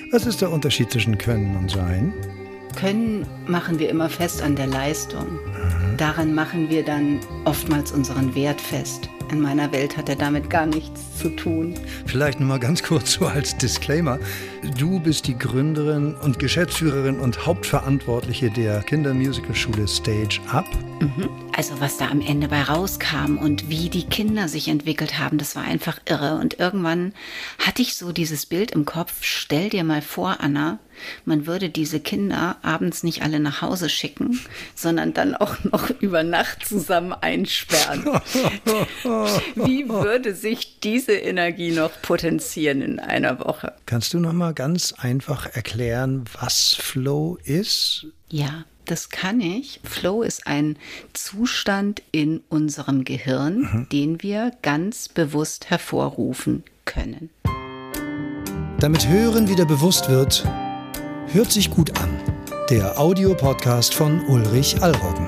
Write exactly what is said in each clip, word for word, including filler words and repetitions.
Was ist der Unterschied zwischen Können und Sein? Können machen wir immer fest an der Leistung. Mhm. Daran machen wir dann oftmals unseren Wert fest. In meiner Welt hat er damit gar nichts zu tun. Vielleicht nur mal ganz kurz so als Disclaimer. Du bist die Gründerin und Geschäftsführerin und Hauptverantwortliche der Kindermusicalschule Stage Up. Mhm. Also was da am Ende bei rauskam und wie die Kinder sich entwickelt haben, das war einfach irre. Und irgendwann hatte ich so dieses Bild im Kopf, stell dir mal vor, Anna, man würde diese Kinder abends nicht alle nach Hause schicken, sondern dann auch noch über Nacht zusammen einsperren. Wie würde sich diese Energie noch potenzieren in einer Woche? Kannst du noch mal ganz einfach erklären, was Flow ist? Ja, das kann ich. Flow ist ein Zustand in unserem Gehirn, mhm. den wir ganz bewusst hervorrufen können. Damit Hören wieder bewusst wird, hört sich gut an. Der Audiopodcast von Ulrich Allroggen.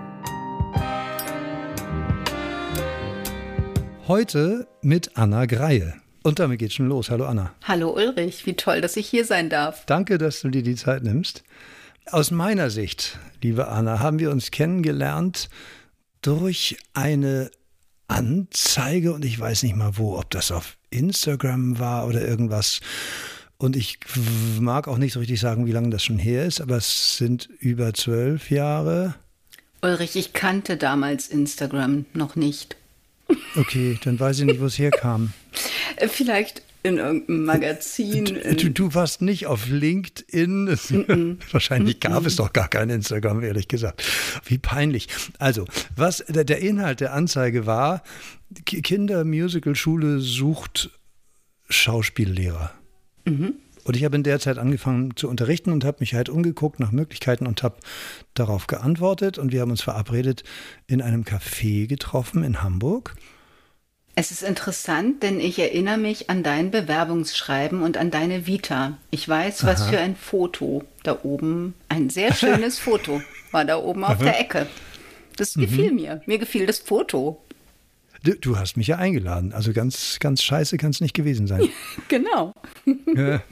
Heute mit Anna Greie. Und damit geht's schon los. Hallo Anna. Hallo Ulrich, wie toll, dass ich hier sein darf. Danke, dass du dir die Zeit nimmst. Aus meiner Sicht, liebe Anna, haben wir uns kennengelernt durch eine Anzeige und ich weiß nicht mal wo, ob das auf Instagram war oder irgendwas. Und ich mag auch nicht so richtig sagen, wie lange das schon her ist, aber es sind über zwölf Jahre. Ulrich, ich kannte damals Instagram noch nicht. Okay, dann weiß ich nicht, wo es herkam. Vielleicht in irgendeinem Magazin. Du, du warst nicht auf LinkedIn. Mm-mm. Wahrscheinlich gab Mm-mm. es doch gar kein Instagram, ehrlich gesagt. Wie peinlich. Also, was der, der Inhalt der Anzeige war, Kindermusicalschule sucht Schauspiellehrer. Mhm. Und ich habe in der Zeit angefangen zu unterrichten und habe mich halt umgeguckt nach Möglichkeiten und habe darauf geantwortet. Und wir haben uns verabredet, in einem Café getroffen in Hamburg. Es ist interessant, denn ich erinnere mich an dein Bewerbungsschreiben und an deine Vita. Ich weiß, was Aha. für ein Foto da oben, ein sehr schönes Foto war da oben auf Aha. der Ecke. Das mhm. gefiel mir. Mir gefiel das Foto. Du, du hast mich ja eingeladen, also ganz, ganz scheiße kann es nicht gewesen sein. Genau. Ja.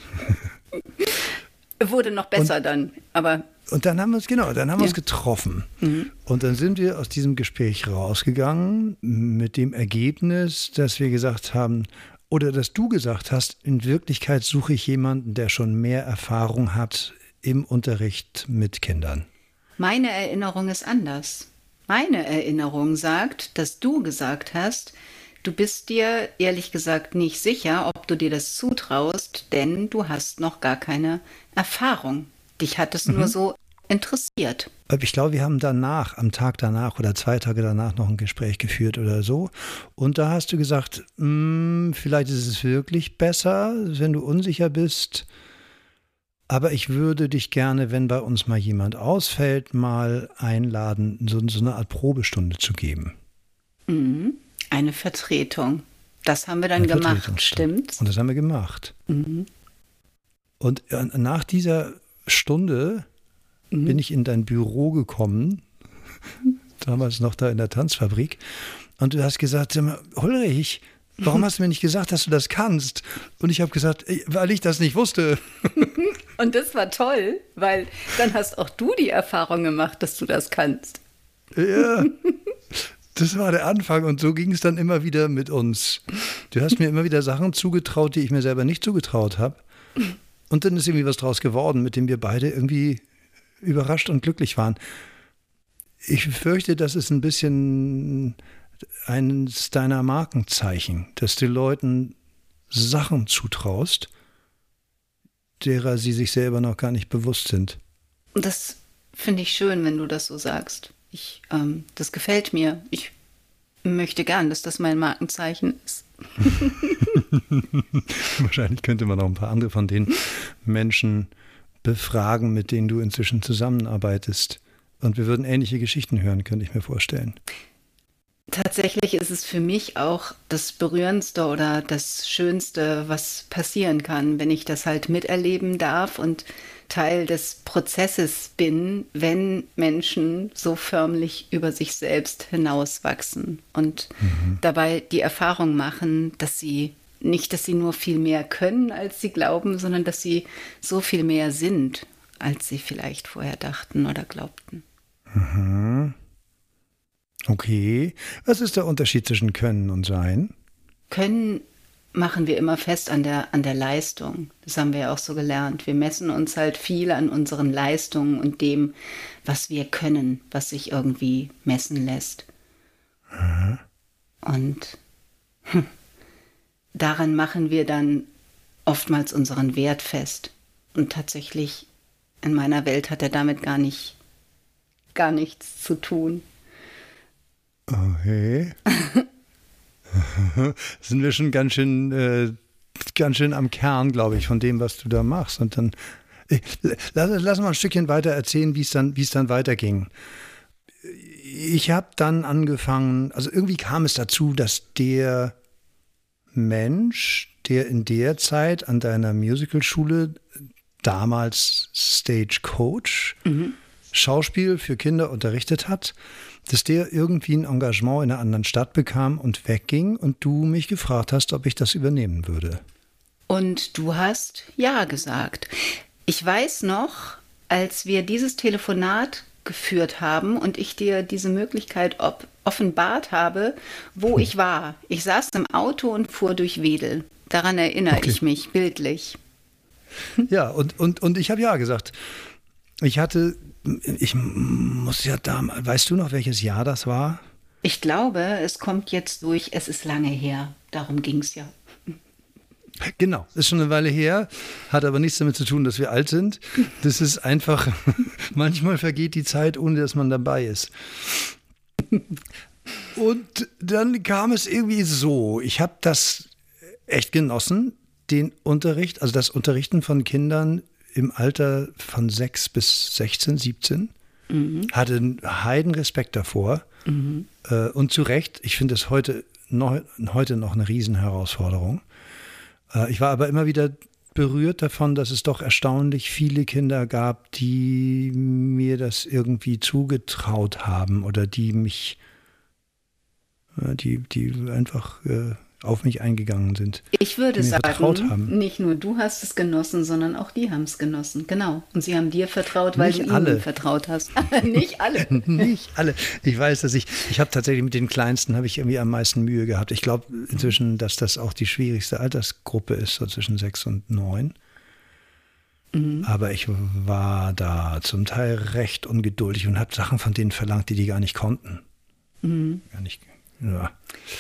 Wurde noch besser und, dann, aber... Und dann haben wir uns, genau, dann haben wir ja. uns getroffen. Mhm. Und dann sind wir aus diesem Gespräch rausgegangen mit dem Ergebnis, dass wir gesagt haben, oder dass du gesagt hast, in Wirklichkeit suche ich jemanden, der schon mehr Erfahrung hat im Unterricht mit Kindern. Meine Erinnerung ist anders. Meine Erinnerung sagt, dass du gesagt hast, du bist dir ehrlich gesagt nicht sicher, ob du dir das zutraust, denn du hast noch gar keine Erfahrung. Dich hat es mhm. nur so interessiert. Ich glaube, wir haben danach, am Tag danach oder zwei Tage danach noch ein Gespräch geführt oder so. Und da hast du gesagt, vielleicht ist es wirklich besser, wenn du unsicher bist. Aber ich würde dich gerne, wenn bei uns mal jemand ausfällt, mal einladen, so, so eine Art Probestunde zu geben. Mhm. Eine Vertretung. Das haben wir dann eine gemacht, stimmt? Und das haben wir gemacht. Mhm. Und nach dieser Stunde mhm. bin ich in dein Büro gekommen, damals noch da in der Tanzfabrik. Und du hast gesagt, Ulrich, warum hast du mir nicht gesagt, dass du das kannst? Und ich habe gesagt, weil ich das nicht wusste. Und das war toll, weil dann hast auch du die Erfahrung gemacht, dass du das kannst. Ja, das war der Anfang und so ging es dann immer wieder mit uns. Du hast mir immer wieder Sachen zugetraut, die ich mir selber nicht zugetraut habe. Und dann ist irgendwie was draus geworden, mit dem wir beide irgendwie überrascht und glücklich waren. Ich fürchte, das ist ein bisschen eines deiner Markenzeichen, dass du Leuten Sachen zutraust, derer sie sich selber noch gar nicht bewusst sind. Das finde ich schön, wenn du das so sagst. Ich, ähm, das gefällt mir. Ich möchte gern, dass das mein Markenzeichen ist. Wahrscheinlich könnte man auch ein paar andere von den Menschen befragen, mit denen du inzwischen zusammenarbeitest. Und wir würden ähnliche Geschichten hören, könnte ich mir vorstellen. Tatsächlich ist es für mich auch das Berührendste oder das Schönste, was passieren kann, wenn ich das halt miterleben darf und Teil des Prozesses bin, wenn Menschen so förmlich über sich selbst hinauswachsen und mhm. dabei die Erfahrung machen, dass sie nicht, dass sie nur viel mehr können, als sie glauben, sondern dass sie so viel mehr sind, als sie vielleicht vorher dachten oder glaubten. Mhm. Okay. Was ist der Unterschied zwischen Können und Sein? Können machen wir immer fest an der, an der Leistung. Das haben wir ja auch so gelernt. Wir messen uns halt viel an unseren Leistungen und dem, was wir können, was sich irgendwie messen lässt. Mhm. Und hm, daran machen wir dann oftmals unseren Wert fest. Und tatsächlich, in meiner Welt hat er damit gar nicht, gar nichts zu tun. Okay. Sind wir schon ganz schön, äh, ganz schön am Kern, glaube ich, von dem, was du da machst. Und dann äh, lass, lass mal ein Stückchen weiter erzählen, wie es dann, wie es dann weiterging. Ich habe dann angefangen, also irgendwie kam es dazu, dass der Mensch, der in der Zeit an deiner Musicalschule, damals Stagecoach, mhm. Schauspiel für Kinder unterrichtet hat, dass der irgendwie ein Engagement in einer anderen Stadt bekam und wegging und du mich gefragt hast, ob ich das übernehmen würde. Und du hast ja gesagt. Ich weiß noch, als wir dieses Telefonat geführt haben und ich dir diese Möglichkeit ob, offenbart habe, wo hm. ich war. Ich saß im Auto und fuhr durch Wedel. Daran erinnere okay. ich mich bildlich. Ja, und, und, und ich habe ja gesagt. Ich hatte, ich muss ja da, weißt du noch, welches Jahr das war? Ich glaube, es kommt jetzt durch, es ist lange her. Darum ging es ja. Genau, ist schon eine Weile her, hat aber nichts damit zu tun, dass wir alt sind. Das ist einfach, manchmal vergeht die Zeit, ohne dass man dabei ist. Und dann kam es irgendwie so, ich habe das echt genossen, den Unterricht, also das Unterrichten von Kindern im Alter von sechs bis sechzehn, siebzehn, mhm. hatte einen Heidenrespekt davor. Mhm. Äh, und zu Recht, ich finde es heute noch, heute noch eine Riesenherausforderung. Äh, ich war aber immer wieder berührt davon, dass es doch erstaunlich viele Kinder gab, die mir das irgendwie zugetraut haben oder die mich, äh, die, die einfach äh, auf mich eingegangen sind. Ich würde sagen, nicht nur du hast es genossen, sondern auch die haben es genossen. Genau. Und sie haben dir vertraut, weil nicht du alle. ihnen vertraut hast. Nicht alle. Nicht alle. Ich weiß, dass ich, ich habe tatsächlich mit den Kleinsten habe ich irgendwie am meisten Mühe gehabt. Ich glaube inzwischen, dass das auch die schwierigste Altersgruppe ist, so zwischen sechs und neun. Mhm. Aber ich war da zum Teil recht ungeduldig und habe Sachen von denen verlangt, die die gar nicht konnten. Mhm. Gar nicht, ja.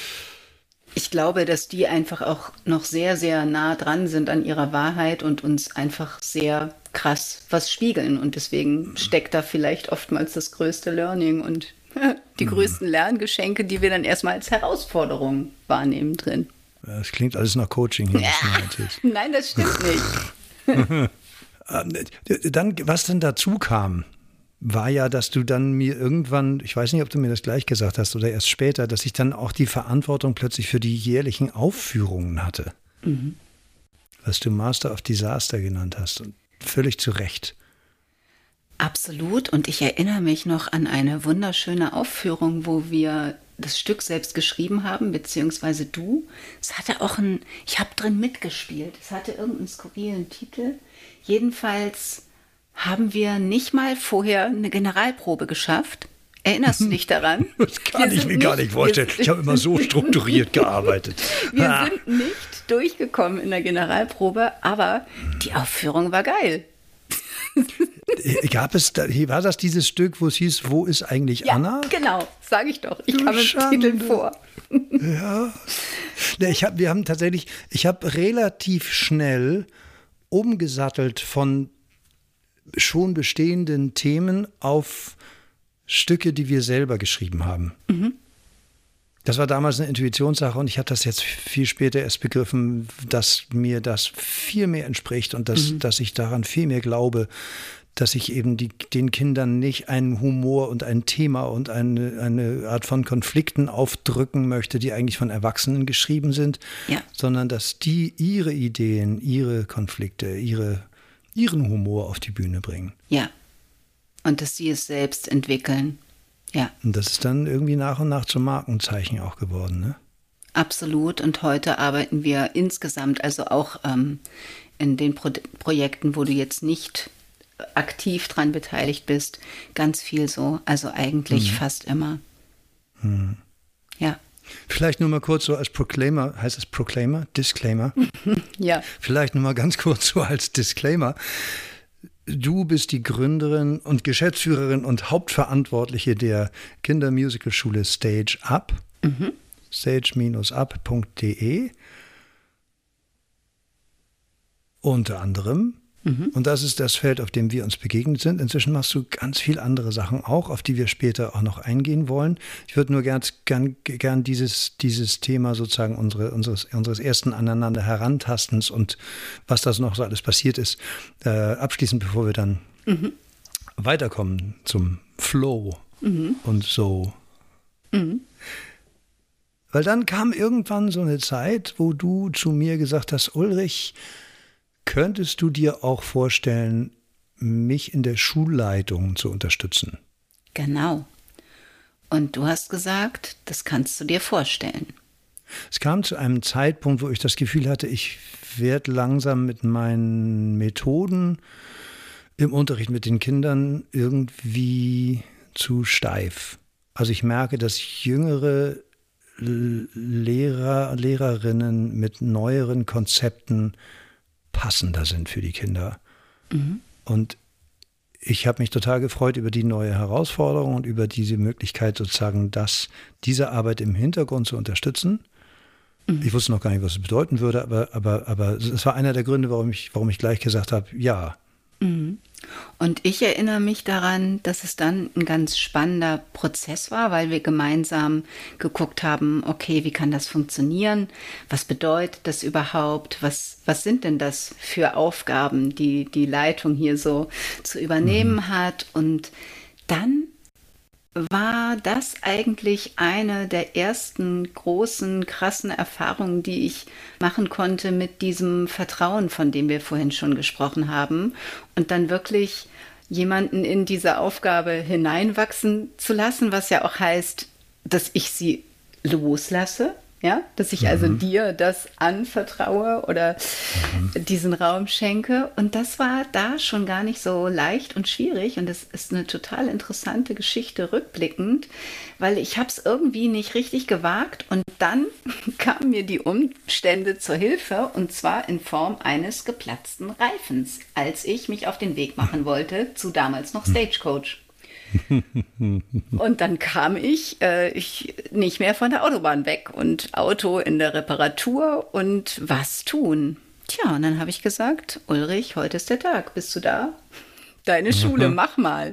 Ich glaube, dass die einfach auch noch sehr, sehr nah dran sind an ihrer Wahrheit und uns einfach sehr krass was spiegeln. Und deswegen steckt da vielleicht oftmals das größte Learning und die mhm. größten Lerngeschenke, die wir dann erstmal als Herausforderung wahrnehmen drin. Das klingt alles nach Coaching hier. Ja. Nein, das stimmt nicht. Dann, was denn dazu kam, war ja, dass du dann mir irgendwann, ich weiß nicht, ob du mir das gleich gesagt hast oder erst später, dass ich dann auch die Verantwortung plötzlich für die jährlichen Aufführungen hatte. Mhm. Was du Master of Disaster genannt hast. Und völlig zu Recht. Absolut. Und ich erinnere mich noch an eine wunderschöne Aufführung, wo wir das Stück selbst geschrieben haben, beziehungsweise du. Es hatte auch ein, ich habe drin mitgespielt. Es hatte irgendeinen skurrilen Titel. Jedenfalls haben wir nicht mal vorher eine Generalprobe geschafft. Erinnerst du dich daran? Das kann wir ich mir nicht, gar nicht vorstellen. Ich habe immer so strukturiert gearbeitet. Wir ah. sind nicht durchgekommen in der Generalprobe, aber die Aufführung war geil. Gab es, da, war das dieses Stück, wo es hieß, wo ist eigentlich ja, Anna? Genau, sage ich doch. Ich kam im Titel vor. Ja. Ich hab, wir haben tatsächlich, ich habe relativ schnell umgesattelt von schon bestehenden Themen auf Stücke, die wir selber geschrieben haben. Mhm. Das war damals eine Intuitionssache und ich habe das jetzt viel später erst begriffen, dass mir das viel mehr entspricht und dass, mhm. dass ich daran viel mehr glaube, dass ich eben die, den Kindern nicht einen Humor und ein Thema und eine, eine Art von Konflikten aufdrücken möchte, die eigentlich von Erwachsenen geschrieben sind, ja. sondern dass die ihre Ideen, ihre Konflikte, ihre ihren Humor auf die Bühne bringen. Ja, und dass sie es selbst entwickeln. Ja. Und das ist dann irgendwie nach und nach zum Markenzeichen auch geworden, ne? Absolut. Und heute arbeiten wir insgesamt, also auch ähm, in den Pro- Projekten, wo du jetzt nicht aktiv dran beteiligt bist, ganz viel so. Also eigentlich mhm. fast immer. Mhm. Ja. Vielleicht nur mal kurz so als Proclaimer, heißt es Proclaimer? Disclaimer? Ja. Vielleicht nur mal ganz kurz so als Disclaimer. Du bist die Gründerin und Geschäftsführerin und Hauptverantwortliche der Kindermusicalschule Stage Up. Mhm. stage Bindestrich up Punkt de unter anderem. Mhm. Und das ist das Feld, auf dem wir uns begegnet sind. Inzwischen machst du ganz viel andere Sachen auch, auf die wir später auch noch eingehen wollen. Ich würde nur gern, gern, gern dieses, dieses Thema sozusagen unsere, unseres, unseres ersten Aneinander Herantastens und was das noch so alles passiert ist, äh, abschließen, bevor wir dann mhm. weiterkommen zum Flow mhm. und so. Mhm. Weil dann kam irgendwann so eine Zeit, wo du zu mir gesagt hast, Ulrich, könntest du dir auch vorstellen, mich in der Schulleitung zu unterstützen? Genau. Und du hast gesagt, das kannst du dir vorstellen. Es kam zu einem Zeitpunkt, wo ich das Gefühl hatte, ich werde langsam mit meinen Methoden im Unterricht mit den Kindern irgendwie zu steif. Also ich merke, dass jüngere Lehrer, Lehrerinnen mit neueren Konzepten passender sind für die Kinder. Mhm. Und ich habe mich total gefreut über die neue Herausforderung und über diese Möglichkeit sozusagen, das, diese Arbeit im Hintergrund zu unterstützen. Mhm. Ich wusste noch gar nicht, was es bedeuten würde, aber, aber, aber es war einer der Gründe, warum ich, warum ich gleich gesagt habe, ja. Mhm. Und ich erinnere mich daran, dass es dann ein ganz spannender Prozess war, weil wir gemeinsam geguckt haben, okay, wie kann das funktionieren? Was bedeutet das überhaupt? Was, was sind denn das für Aufgaben, die die Leitung hier so zu übernehmen mhm. hat? Und dann war das eigentlich eine der ersten großen, krassen Erfahrungen, die ich machen konnte mit diesem Vertrauen, von dem wir vorhin schon gesprochen haben. Und dann wirklich jemanden in diese Aufgabe hineinwachsen zu lassen, was ja auch heißt, dass ich sie loslasse. Ja, dass ich also mhm. dir das anvertraue oder mhm. diesen Raum schenke. Und das war da schon gar nicht so leicht und schwierig. Und es ist eine total interessante Geschichte rückblickend, weil ich habe es irgendwie nicht richtig gewagt. Und dann kamen mir die Umstände zur Hilfe, und zwar in Form eines geplatzten Reifens, als ich mich auf den Weg machen wollte zu damals noch Stagecoach. Und dann kam ich, äh, ich nicht mehr von der Autobahn weg und Auto in der Reparatur und was tun? Tja, und dann habe ich gesagt, Ulrich, heute ist der Tag, bist du da? Deine Schule, mach mal.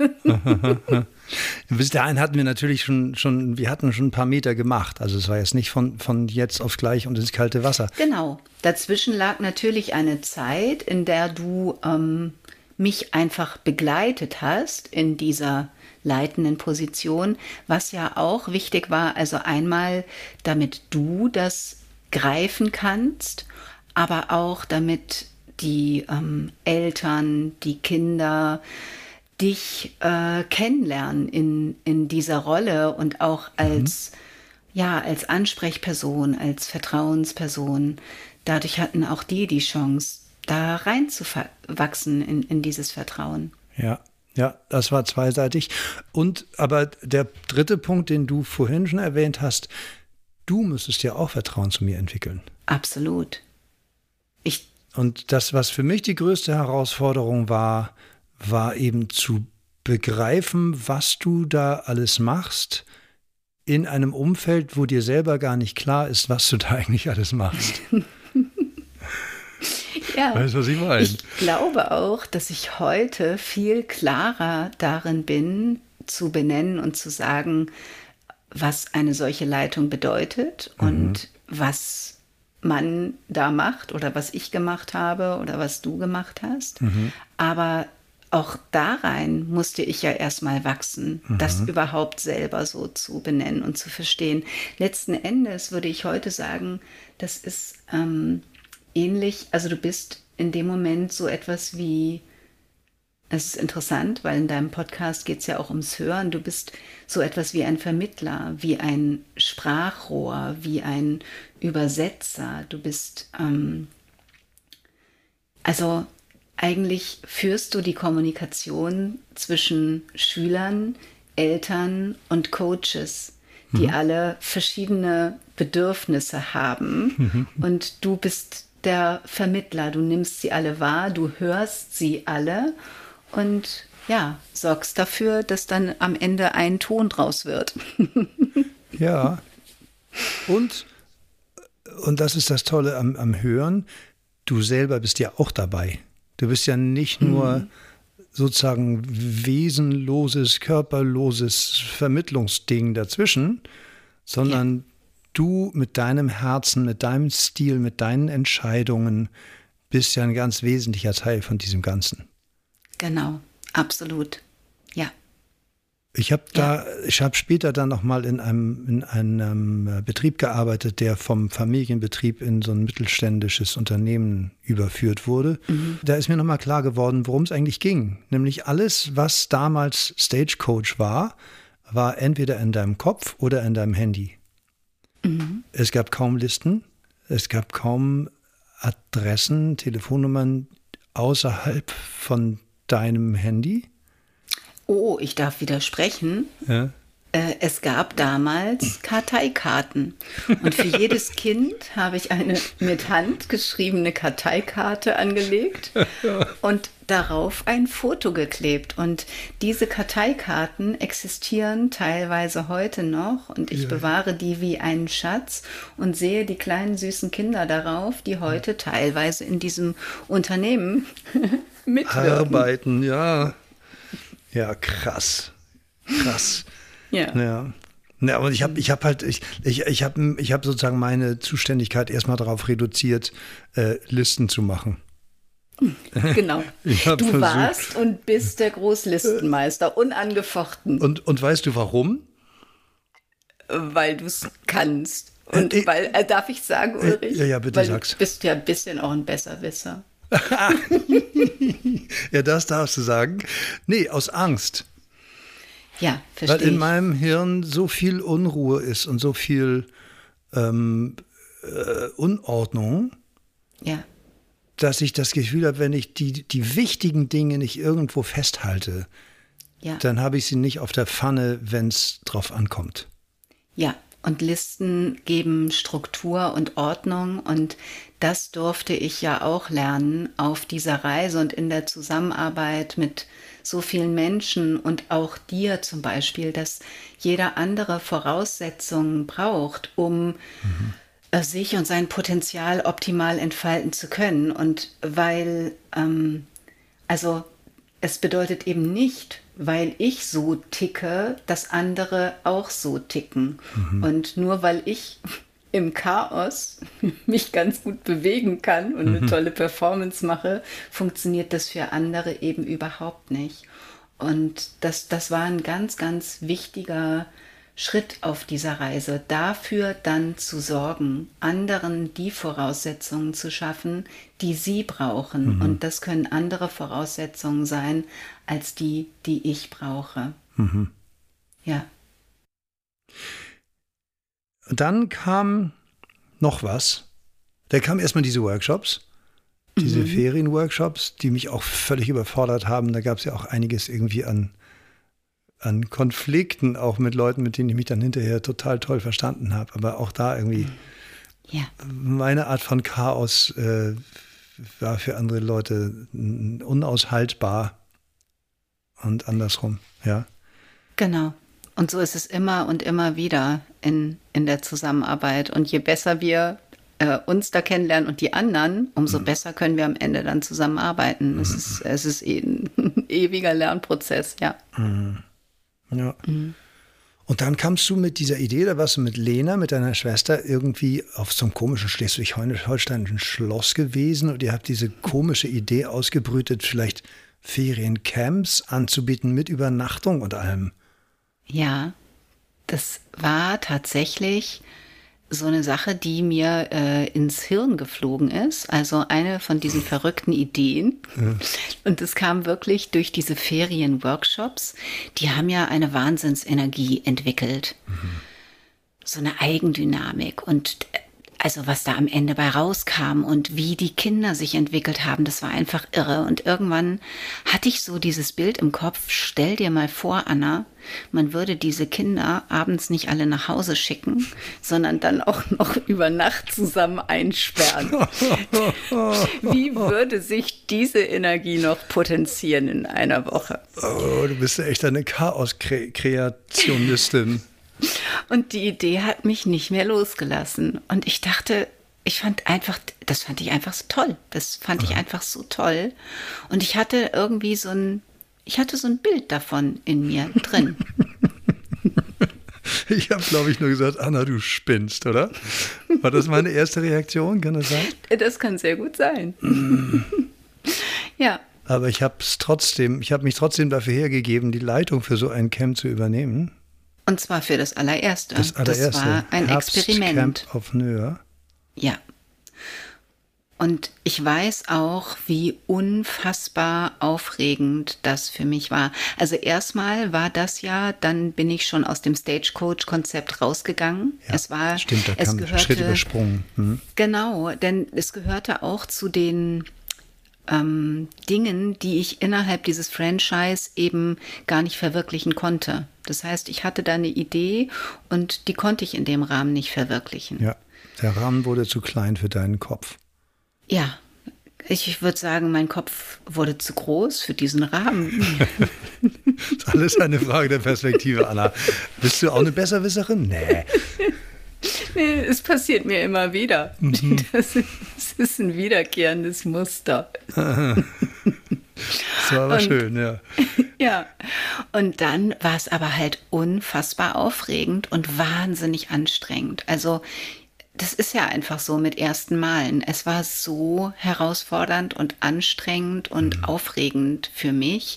Bis dahin hatten wir natürlich schon, schon, wir hatten schon ein paar Meter gemacht. Also es war jetzt nicht von, von jetzt auf gleich und ins kalte Wasser. Genau. Dazwischen lag natürlich eine Zeit, in der du ähm, mich einfach begleitet hast in dieser leitenden Position, was ja auch wichtig war, also einmal, damit du das greifen kannst, aber auch damit die ähm, Eltern, die Kinder dich äh, kennenlernen in, in dieser Rolle und auch als, mhm. ja, als Ansprechperson, als Vertrauensperson. Dadurch hatten auch die die Chance, da reinzuwachsen in, in dieses Vertrauen. Ja, ja, das war zweiseitig. Und aber der dritte Punkt, den du vorhin schon erwähnt hast, du müsstest ja auch Vertrauen zu mir entwickeln. Absolut. Ich Und das, was für mich die größte Herausforderung war, war eben zu begreifen, was du da alles machst, in einem Umfeld, wo dir selber gar nicht klar ist, was du da eigentlich alles machst. Ja, weißt du, was ich meine? Ich glaube auch, dass ich heute viel klarer darin bin, zu benennen und zu sagen, was eine solche Leitung bedeutet mhm. und was man da macht oder was ich gemacht habe oder was du gemacht hast. Mhm. Aber auch da rein musste ich ja erstmal wachsen, mhm. das überhaupt selber so zu benennen und zu verstehen. Letzten Endes würde ich heute sagen, das ist ähm, ähnlich, also du bist in dem Moment so etwas wie Es ist interessant, weil in deinem Podcast geht es ja auch ums Hören. Du bist so etwas wie ein Vermittler, wie ein Sprachrohr, wie ein Übersetzer. Du bist, ähm, also eigentlich führst du die Kommunikation zwischen Schülern, Eltern und Coaches, die mhm. alle verschiedene Bedürfnisse haben. Mhm. Und du bist der Vermittler. Du nimmst sie alle wahr, du hörst sie alle und ja, sorgst dafür, dass dann am Ende ein Ton draus wird. Ja. Und, und das ist das Tolle am, am Hören, du selber bist ja auch dabei. Du bist ja nicht nur mhm. sozusagen wesenloses, körperloses Vermittlungsding dazwischen, sondern ja. du mit deinem Herzen, mit deinem Stil, mit deinen Entscheidungen bist ja ein ganz wesentlicher Teil von diesem Ganzen. Genau, absolut, ja. Ich habe da, ja. ich habe später dann noch mal in einem, in einem Betrieb gearbeitet, der vom Familienbetrieb in so ein mittelständisches Unternehmen überführt wurde. Mhm. Da ist mir noch mal klar geworden, worum es eigentlich ging. Nämlich alles, was damals Stagecoach war, war entweder in deinem Kopf oder in deinem Handy. Mhm. Es gab kaum Listen, es gab kaum Adressen, Telefonnummern außerhalb von deinem Handy. Oh, ich darf widersprechen. Ja. Äh, es gab damals Karteikarten. Und für jedes Kind habe ich eine mit Hand geschriebene Karteikarte angelegt und darauf ein Foto geklebt. Und diese Karteikarten existieren teilweise heute noch. Und ich ja. bewahre die wie einen Schatz und sehe die kleinen süßen Kinder darauf, die heute ja. teilweise in diesem Unternehmen mitwirken. Arbeiten, ja. Ja, krass. Krass. Ja. Ja. Ja, aber ich habe ich hab halt, ich, ich, ich habe ich hab sozusagen meine Zuständigkeit erstmal darauf reduziert, äh, Listen zu machen. Genau. Du versucht, warst und bist der Großlistenmeister, unangefochten. Und, und weißt du warum? Weil du es kannst. Und äh, weil, äh, darf ich sagen, Ulrich? Ja, ja, bitte weil sag's. Du bist ja ein bisschen auch ein Besserwisser. Ja, das darfst du sagen. Nee, aus Angst. Ja, verstehe. Weil in meinem Hirn so viel Unruhe ist und so viel ähm, äh, Unordnung, ja. dass ich das Gefühl habe, wenn ich die, die wichtigen Dinge nicht irgendwo festhalte, ja. dann habe ich sie nicht auf der Pfanne, wenn es drauf ankommt. Ja, und Listen geben Struktur und Ordnung und das durfte ich ja auch lernen auf dieser Reise und in der Zusammenarbeit mit so vielen Menschen und auch dir zum Beispiel, dass jeder andere Voraussetzungen braucht, um mhm. sich und sein Potenzial optimal entfalten zu können. Und weil, ähm, also es bedeutet eben nicht, weil ich so ticke, dass andere auch so ticken. Mhm. Und nur weil ich im Chaos mich ganz gut bewegen kann und eine mhm. tolle Performance mache, funktioniert das für andere eben überhaupt nicht. Und das, das war ein ganz, ganz wichtiger Schritt auf dieser Reise, dafür dann zu sorgen, anderen die Voraussetzungen zu schaffen, die sie brauchen. Mhm. Und das können andere Voraussetzungen sein, als die, die ich brauche. Mhm. Ja. Und dann kam noch was. Da kamen erstmal diese Workshops, diese mhm. Ferienworkshops, die mich auch völlig überfordert haben. Da gab es ja auch einiges irgendwie an, an Konflikten, auch mit Leuten, mit denen ich mich dann hinterher total toll verstanden habe. Aber auch da irgendwie ja. meine Art von Chaos äh, war für andere Leute unaushaltbar und andersrum, ja. Genau. Und so ist es immer und immer wieder in, in der Zusammenarbeit. Und je besser wir äh, uns da kennenlernen und die anderen, umso mhm. besser können wir am Ende dann zusammenarbeiten. Mhm. Es ist, es ist ein ewiger Lernprozess, ja. Mhm. Ja. Mhm. Und dann kamst du mit dieser Idee, da warst du mit Lena, mit deiner Schwester, irgendwie auf so einem komischen schleswig-holsteinischen Schloss gewesen und ihr habt diese komische Idee ausgebrütet, vielleicht Feriencamps anzubieten mit Übernachtung und allem. Ja, das war tatsächlich so eine Sache, die mir äh, ins Hirn geflogen ist. Also eine von diesen verrückten Ideen. Ja. Und es kam wirklich durch diese Ferienworkshops. Die haben ja eine Wahnsinnsenergie entwickelt. Mhm. So eine Eigendynamik. Und also was da am Ende bei rauskam und wie die Kinder sich entwickelt haben, das war einfach irre. Und irgendwann hatte ich so dieses Bild im Kopf, stell dir mal vor, Anna, man würde diese Kinder abends nicht alle nach Hause schicken, sondern dann auch noch über Nacht zusammen einsperren. Wie würde sich diese Energie noch potenzieren in einer Woche? Oh, du bist ja echt eine Chaos-Kreationistin. Und die Idee hat mich nicht mehr losgelassen. Und ich dachte, ich fand einfach, das fand ich einfach so toll. Das fand Aha. ich einfach so toll. Und ich hatte irgendwie so ein, ich hatte so ein Bild davon in mir drin. Ich habe, glaube ich, nur gesagt, Anna, du spinnst, oder? War das meine erste Reaktion? Kann das sein? Das kann sehr gut sein. Ja. Aber ich habe es trotzdem, ich habe mich trotzdem dafür hergegeben, die Leitung für so ein Camp zu übernehmen. Und zwar für das allererste. Das allererste. Das war ein Experiment. Camp auf Nöhr. Ja. Und ich weiß auch, wie unfassbar aufregend das für mich war. Also erstmal war das ja, dann bin ich schon aus dem Stagecoach-Konzept rausgegangen. Ja, es war, stimmt, da es kam gehörte, Schritt übersprungen. Mhm. Genau, denn es gehörte auch zu den ähm, Dingen, die ich innerhalb dieses Franchise eben gar nicht verwirklichen konnte. Das heißt, ich hatte da eine Idee und die konnte ich in dem Rahmen nicht verwirklichen. Ja, der Rahmen wurde zu klein für deinen Kopf. Ja, ich würde sagen, mein Kopf wurde zu groß für diesen Rahmen. Das ist alles eine Frage der Perspektive, Anna. Bist du auch eine Besserwisserin? Nee. Nee, es passiert mir immer wieder. Mhm. Das, ist, das ist ein wiederkehrendes Muster. Das war aber und, schön, ja. Ja, und dann war es aber halt unfassbar aufregend und wahnsinnig anstrengend. Also das ist ja einfach so mit ersten Malen. Es war so herausfordernd und anstrengend und mhm. aufregend für mich.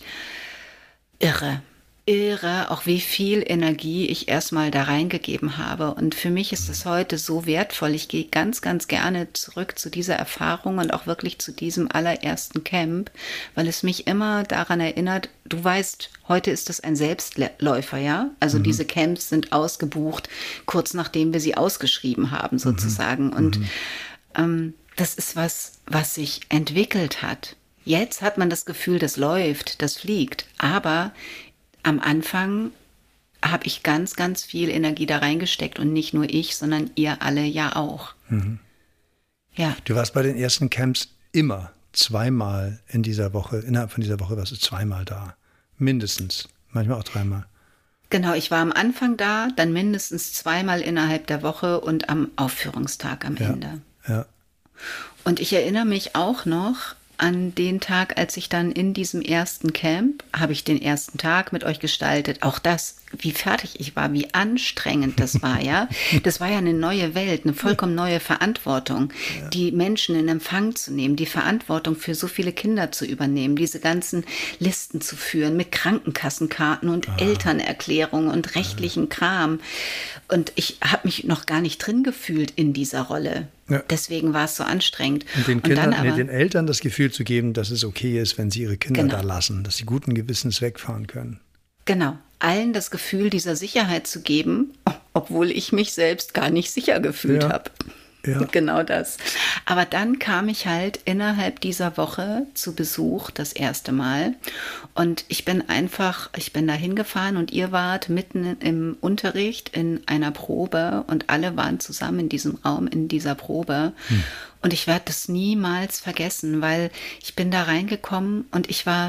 Irre. Irre, auch wie viel Energie ich erstmal da reingegeben habe. Und für mich ist es heute so wertvoll. Ich gehe ganz, ganz gerne zurück zu dieser Erfahrung und auch wirklich zu diesem allerersten Camp, weil es mich immer daran erinnert, du weißt, heute ist es ein Selbstläufer, ja? Also mhm. diese Camps sind ausgebucht, kurz nachdem wir sie ausgeschrieben haben, sozusagen. Mhm. Und ähm, das ist was, was sich entwickelt hat. Jetzt hat man das Gefühl, das läuft, das fliegt, aber am Anfang habe ich ganz, ganz viel Energie da reingesteckt und nicht nur ich, sondern ihr alle ja auch. Mhm. Ja. Du warst bei den ersten Camps immer zweimal in dieser Woche, innerhalb von dieser Woche warst du zweimal da. Mindestens, manchmal auch dreimal. Genau, ich war am Anfang da, dann mindestens zweimal innerhalb der Woche und am Aufführungstag am ja. Ende. Ja. Und ich erinnere mich auch noch an den Tag, als ich dann in diesem ersten Camp, habe ich den ersten Tag mit euch gestaltet. Auch das, wie fertig ich war, wie anstrengend das war, ja. Das war ja eine neue Welt, eine vollkommen neue Verantwortung, ja. die Menschen in Empfang zu nehmen, die Verantwortung für so viele Kinder zu übernehmen, diese ganzen Listen zu führen mit Krankenkassenkarten und ah. Elternerklärungen und rechtlichen ah. Kram. Und ich habe mich noch gar nicht drin gefühlt in dieser Rolle. Ja. Deswegen war es so anstrengend. Und den, und Kindern, dann aber, nee, den Eltern das Gefühl zu geben, dass es okay ist, wenn sie ihre Kinder genau. da lassen, dass sie guten Gewissens wegfahren können. Genau. Allen das Gefühl dieser Sicherheit zu geben, obwohl ich mich selbst gar nicht sicher gefühlt ja. habe. Ja. Genau das. Aber dann kam ich halt innerhalb dieser Woche zu Besuch das erste Mal und ich bin einfach, ich bin da hingefahren und ihr wart mitten im Unterricht in einer Probe und alle waren zusammen in diesem Raum in dieser Probe hm. und ich werde das niemals vergessen, weil ich bin da reingekommen und ich war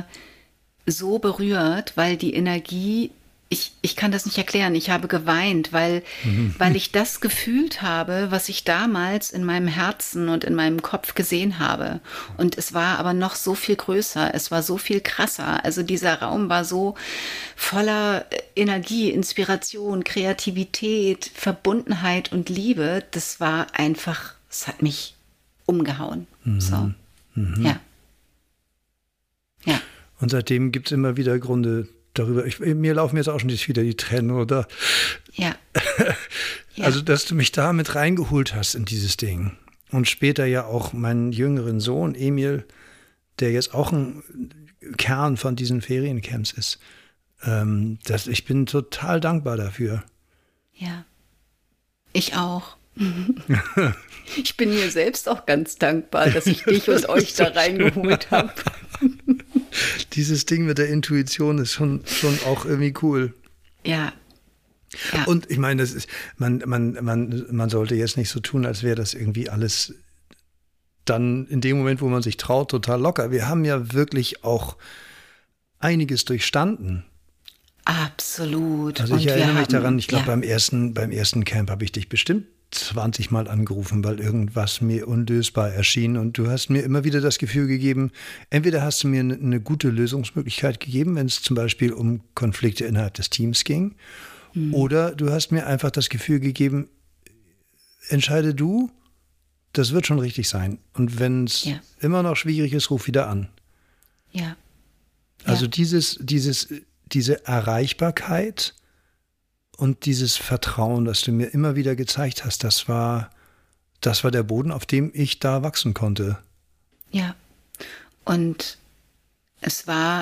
so berührt, weil die Energie, ich, ich kann das nicht erklären, ich habe geweint, weil, mhm. weil ich das gefühlt habe, was ich damals in meinem Herzen und in meinem Kopf gesehen habe. Und es war aber noch so viel größer, es war so viel krasser. Also dieser Raum war so voller Energie, Inspiration, Kreativität, Verbundenheit und Liebe. Das war einfach, es hat mich umgehauen. Mhm. So, mhm. ja. Ja. Und seitdem gibt es immer wieder Gründe, darüber, ich, mir laufen jetzt auch schon wieder die Tränen, oder? Ja. ja. Also, dass du mich da mit reingeholt hast in dieses Ding. Und später ja auch meinen jüngeren Sohn, Emil, der jetzt auch ein Kern von diesen Feriencamps ist. Ähm, das, ich bin total dankbar dafür. Ja, ich auch. Ich bin mir selbst auch ganz dankbar, dass ich dich und euch da reingeholt habe. Dieses Ding mit der Intuition ist schon, schon auch irgendwie cool. Ja. ja. Und ich meine, das ist, man, man, man, man sollte jetzt nicht so tun, als wäre das irgendwie alles dann in dem Moment, wo man sich traut, total locker. Wir haben ja wirklich auch einiges durchstanden. Absolut. Also ich und erinnere wir mich haben, daran, ich glaube, ja. beim ersten, beim ersten Camp habe ich dich bestimmt zwanzig Mal angerufen, weil irgendwas mir unlösbar erschien. Und du hast mir immer wieder das Gefühl gegeben, entweder hast du mir eine, eine gute Lösungsmöglichkeit gegeben, wenn es zum Beispiel um Konflikte innerhalb des Teams ging, mhm. oder du hast mir einfach das Gefühl gegeben, entscheide du, das wird schon richtig sein. Und wenn es ja. immer noch schwierig ist, ruf wieder an. Ja. Also ja. dieses, dieses, diese Erreichbarkeit und dieses Vertrauen, das du mir immer wieder gezeigt hast, das war, das war der Boden, auf dem ich da wachsen konnte. Ja. Und es war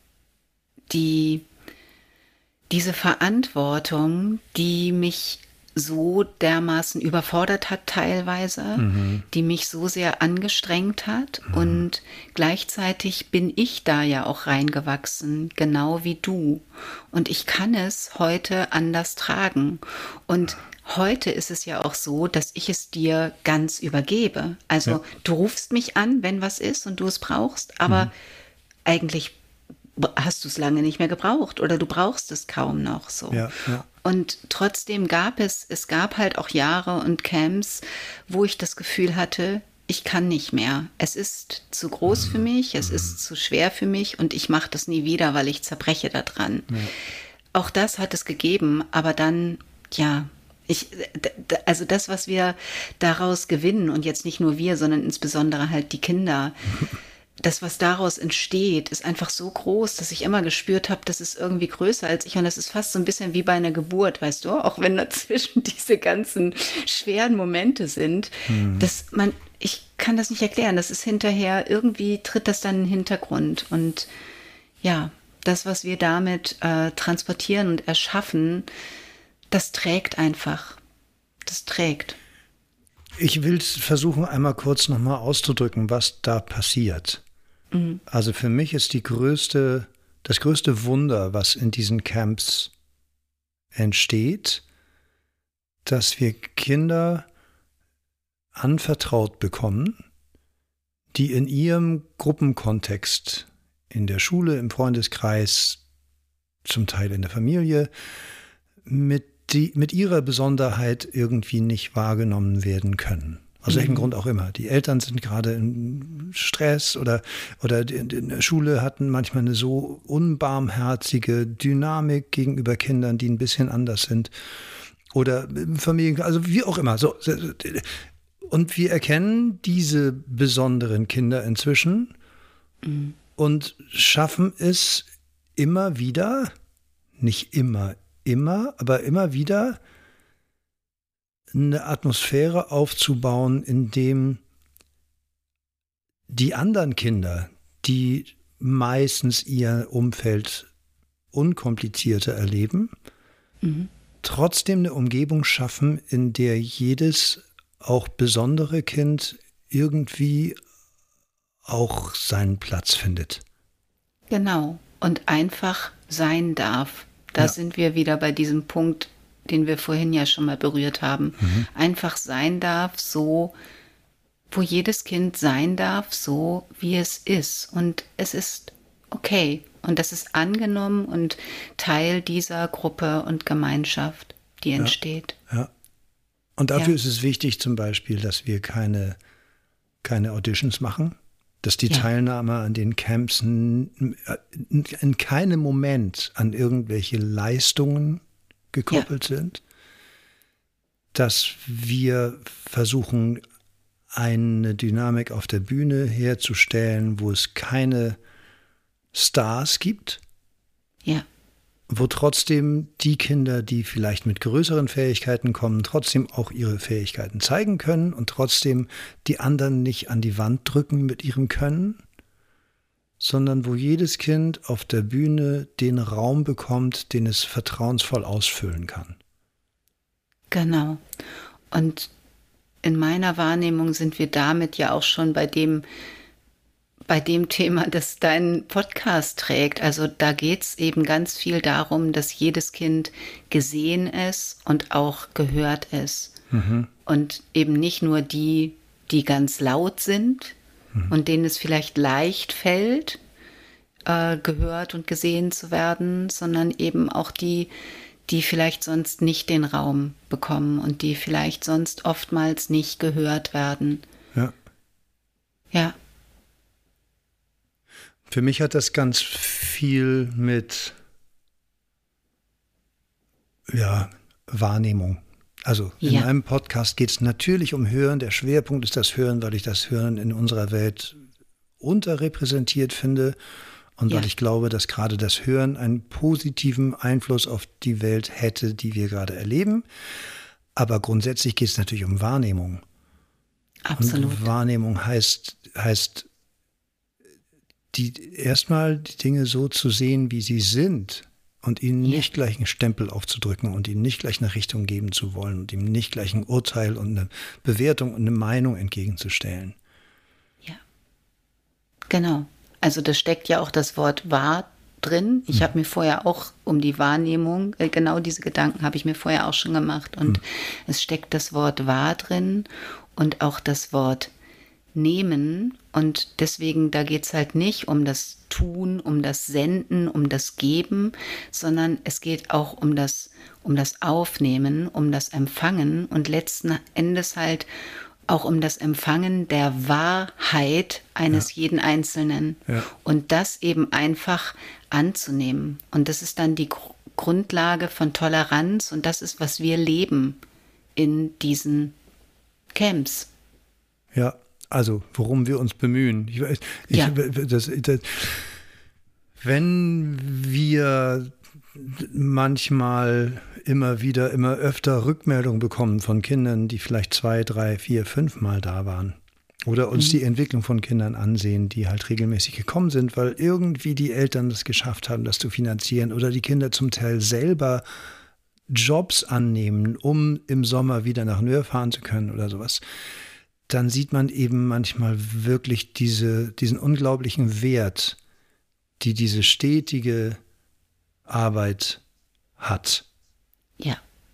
die, diese Verantwortung, die mich so dermaßen überfordert hat teilweise, mhm. die mich so sehr angestrengt hat. Mhm. Und gleichzeitig bin ich da ja auch reingewachsen, genau wie du. Und ich kann es heute anders tragen. Und heute ist es ja auch so, dass ich es dir ganz übergebe. Also ja. du rufst mich an, wenn was ist und du es brauchst, aber mhm. eigentlich hast du es lange nicht mehr gebraucht oder du brauchst es kaum noch so. Ja, ja. Und trotzdem gab es, es gab halt auch Jahre und Camps, wo ich das Gefühl hatte, ich kann nicht mehr. Es ist zu groß für mich, es ist zu schwer für mich und ich mache das nie wieder, weil ich zerbreche daran. Ja. Auch das hat es gegeben, aber dann, ja, ich, also das, was wir daraus gewinnen und jetzt nicht nur wir, sondern insbesondere halt die Kinder, das, was daraus entsteht, ist einfach so groß, dass ich immer gespürt habe, das ist irgendwie größer als ich. Und das ist fast so ein bisschen wie bei einer Geburt, weißt du? Auch wenn dazwischen diese ganzen schweren Momente sind, hm. dass man, ich kann das nicht erklären. Das ist hinterher, irgendwie tritt das dann in den Hintergrund. Und ja, das, was wir damit äh, transportieren und erschaffen, das trägt einfach. Das trägt. Ich will versuchen, einmal kurz nochmal auszudrücken, was da passiert. Mhm. Also für mich ist die größte, das größte Wunder, was in diesen Camps entsteht, dass wir Kinder anvertraut bekommen, die in ihrem Gruppenkontext, in der Schule, im Freundeskreis, zum Teil in der Familie, mit die mit ihrer Besonderheit irgendwie nicht wahrgenommen werden können. Aus welchem mhm. Grund auch immer. Die Eltern sind gerade in Stress oder, oder in der Schule hatten manchmal eine so unbarmherzige Dynamik gegenüber Kindern, die ein bisschen anders sind. Oder Familien, also wie auch immer. So. Und wir erkennen diese besonderen Kinder inzwischen mhm. und schaffen es immer wieder, nicht immer, immer, aber immer wieder eine Atmosphäre aufzubauen, in dem die anderen Kinder, die meistens ihr Umfeld unkomplizierter erleben, mhm. trotzdem eine Umgebung schaffen, in der jedes auch besondere Kind irgendwie auch seinen Platz findet. Genau, und einfach sein darf. Da ja. sind wir wieder bei diesem Punkt, den wir vorhin ja schon mal berührt haben. Mhm. Einfach sein darf, so, wo jedes Kind sein darf, so wie es ist. Und es ist okay. Und das ist angenommen und Teil dieser Gruppe und Gemeinschaft, die entsteht. Ja. ja. Und dafür ja. ist es wichtig zum Beispiel, dass wir keine, keine Auditions machen, dass die ja. Teilnahme an den Camps in, in keinem Moment an irgendwelche Leistungen gekoppelt ja. sind, dass wir versuchen, eine Dynamik auf der Bühne herzustellen, wo es keine Stars gibt, ja. wo trotzdem die Kinder, die vielleicht mit größeren Fähigkeiten kommen, trotzdem auch ihre Fähigkeiten zeigen können und trotzdem die anderen nicht an die Wand drücken mit ihrem Können, sondern wo jedes Kind auf der Bühne den Raum bekommt, den es vertrauensvoll ausfüllen kann. Genau. Und in meiner Wahrnehmung sind wir damit ja auch schon bei dem, bei dem Thema, das dein Podcast trägt. Also da geht es eben ganz viel darum, dass jedes Kind gesehen ist und auch gehört ist. Mhm. Und eben nicht nur die, die ganz laut sind, und denen es vielleicht leicht fällt, äh, gehört und gesehen zu werden, sondern eben auch die, die vielleicht sonst nicht den Raum bekommen und die vielleicht sonst oftmals nicht gehört werden. Ja. Ja. Für mich hat das ganz viel mit ja, Wahrnehmung. Also in ja. meinem Podcast geht es natürlich um Hören. Der Schwerpunkt ist das Hören, weil ich das Hören in unserer Welt unterrepräsentiert finde und ja. weil ich glaube, dass gerade das Hören einen positiven Einfluss auf die Welt hätte, die wir gerade erleben. Aber grundsätzlich geht es natürlich um Wahrnehmung. Absolut. Und Wahrnehmung heißt, heißt die, erstmal die Dinge so zu sehen, wie sie sind. Und ihnen ja. nicht gleich einen Stempel aufzudrücken und ihnen nicht gleich eine Richtung geben zu wollen und ihm nicht gleich ein Urteil und eine Bewertung und eine Meinung entgegenzustellen. Ja, genau. Also da steckt ja auch das Wort wahr drin. Ich hm. habe mir vorher auch um die Wahrnehmung, äh, genau diese Gedanken habe ich mir vorher auch schon gemacht. Und hm. es steckt das Wort wahr drin und auch das Wort nehmen. Und deswegen, da geht es halt nicht um das Tun, um das Senden, um das Geben, sondern es geht auch um das, um das Aufnehmen, um das Empfangen und letzten Endes halt auch um das Empfangen der Wahrheit eines ja. jeden Einzelnen ja. und das eben einfach anzunehmen. Und das ist dann die Gr- Grundlage von Toleranz und das ist, was wir leben in diesen Camps. Ja. Also, worum wir uns bemühen. Ich, ich, ja. das, das, wenn wir manchmal immer wieder, immer öfter Rückmeldungen bekommen von Kindern, die vielleicht zwei, drei, vier, fünf Mal da waren oder uns mhm. die Entwicklung von Kindern ansehen, die halt regelmäßig gekommen sind, weil irgendwie die Eltern das geschafft haben, das zu finanzieren oder die Kinder zum Teil selber Jobs annehmen, um im Sommer wieder nach Nöhr fahren zu können oder sowas. Dann sieht man eben manchmal wirklich diese, diesen unglaublichen Wert, die diese stetige Arbeit hat. Ja.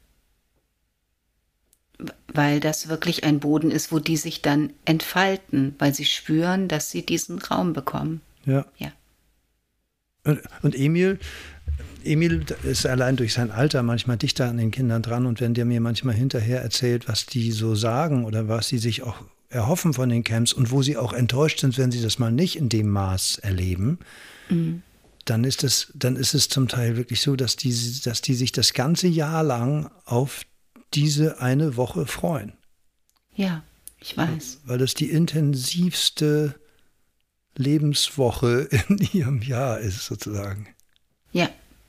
Weil das wirklich ein Boden ist, wo die sich dann entfalten, weil sie spüren, dass sie diesen Raum bekommen. Ja. Ja. Und, und Emil, Emil ist allein durch sein Alter manchmal dichter an den Kindern dran und wenn der mir manchmal hinterher erzählt, was die so sagen oder was sie sich auch erhoffen von den Camps und wo sie auch enttäuscht sind, wenn sie das mal nicht in dem Maß erleben, mhm. dann ist es, dann ist es zum Teil wirklich so, dass die, dass die sich das ganze Jahr lang auf diese eine Woche freuen. Ja, ich weiß. Weil das die intensivste Lebenswoche in ihrem Jahr ist, sozusagen. Ja.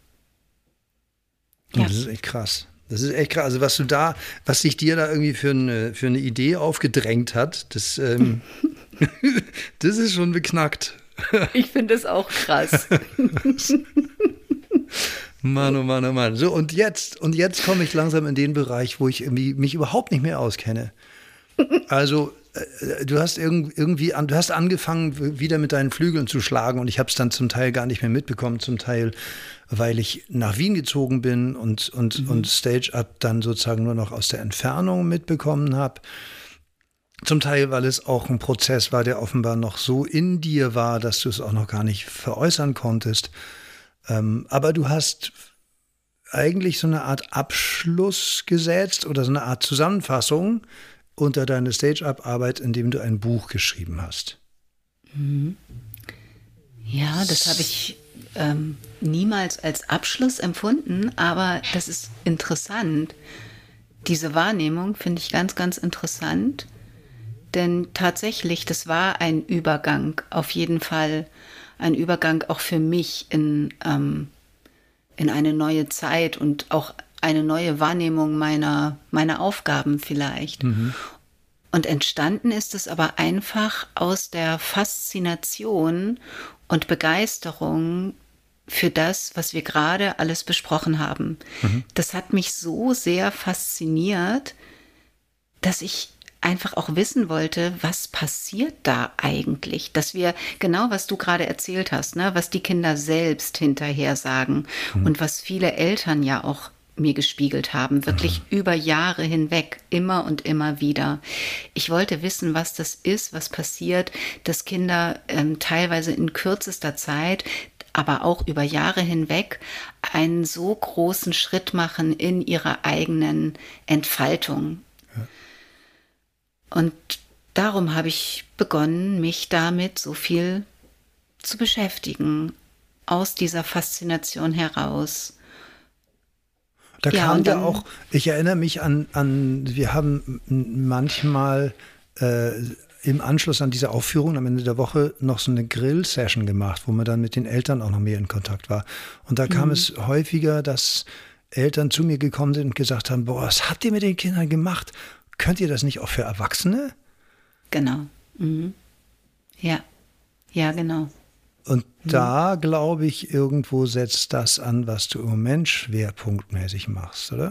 Und ja. Das ist echt krass. Das ist echt krass. Also was du da, was sich dir da irgendwie für eine, für eine Idee aufgedrängt hat, das, ähm, das ist schon beknackt. Ich finde es auch krass. Mann, oh Mann, oh Mann. So, und jetzt, und jetzt komme ich langsam in den Bereich, wo ich irgendwie mich überhaupt nicht mehr auskenne. Also, äh, du hast irg- irgendwie, an, du hast angefangen, wieder mit deinen Flügeln zu schlagen und ich habe es dann zum Teil gar nicht mehr mitbekommen, zum Teil, weil ich nach Wien gezogen bin und, und, mhm. und Stage-Up dann sozusagen nur noch aus der Entfernung mitbekommen habe. Zum Teil, weil es auch ein Prozess war, der offenbar noch so in dir war, dass du es auch noch gar nicht veräußern konntest. Ähm, aber du hast eigentlich so eine Art Abschluss gesetzt oder so eine Art Zusammenfassung unter deine Stage-Up-Arbeit, indem du ein Buch geschrieben hast. Mhm. Ja, das habe ich ähm, niemals als Abschluss empfunden, aber das ist interessant. Diese Wahrnehmung finde ich ganz, ganz interessant. Denn tatsächlich, das war ein Übergang, auf jeden Fall ein Übergang auch für mich in, ähm, in eine neue Zeit und auch eine neue Wahrnehmung meiner, meiner Aufgaben vielleicht. Mhm. Und entstanden ist es aber einfach aus der Faszination und Begeisterung für das, was wir gerade alles besprochen haben. Mhm. Das hat mich so sehr fasziniert, dass ich einfach auch wissen wollte, was passiert da eigentlich? Dass wir, genau was du gerade erzählt hast, ne, was die Kinder selbst hinterher sagen mhm. und was viele Eltern ja auch mir gespiegelt haben, wirklich mhm. über Jahre hinweg, immer und immer wieder. Ich wollte wissen, was das ist, was passiert, dass Kinder ähm, teilweise in kürzester Zeit, aber auch über Jahre hinweg einen so großen Schritt machen in ihrer eigenen Entfaltung. Ja. Und darum habe ich begonnen, mich damit so viel zu beschäftigen, aus dieser Faszination heraus. Da ja, kam ja auch, ich erinnere mich an, an wir haben manchmal äh, im Anschluss an diese Aufführung am Ende der Woche noch so eine Grill-Session gemacht, wo man dann mit den Eltern auch noch mehr in Kontakt war. Und da kam mhm. es häufiger, dass Eltern zu mir gekommen sind und gesagt haben, boah, was habt ihr mit den Kindern gemacht? Könnt ihr das nicht auch für Erwachsene? Genau. Mhm. Ja, ja, genau. Und mhm. da, glaube ich, irgendwo setzt das an, was du im Moment schwerpunktmäßig machst, oder?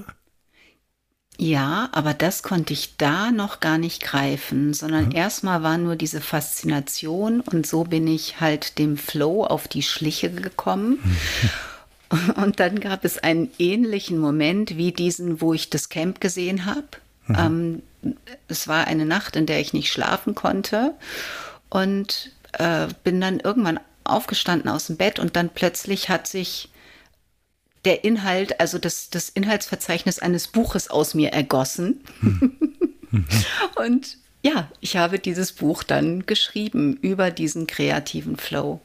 Ja, aber das konnte ich da noch gar nicht greifen, sondern mhm. erstmal war nur diese Faszination und so bin ich halt dem Flow auf die Schliche gekommen. Mhm. Und dann gab es einen ähnlichen Moment wie diesen, wo ich das Camp gesehen habe. Mhm. Ähm, es war eine Nacht, in der ich nicht schlafen konnte und äh, bin dann irgendwann aufgestanden aus dem Bett und dann plötzlich hat sich der Inhalt, also das, das Inhaltsverzeichnis eines Buches aus mir ergossen. Mhm. Mhm. Und ja, ich habe dieses Buch dann geschrieben über diesen kreativen Flow.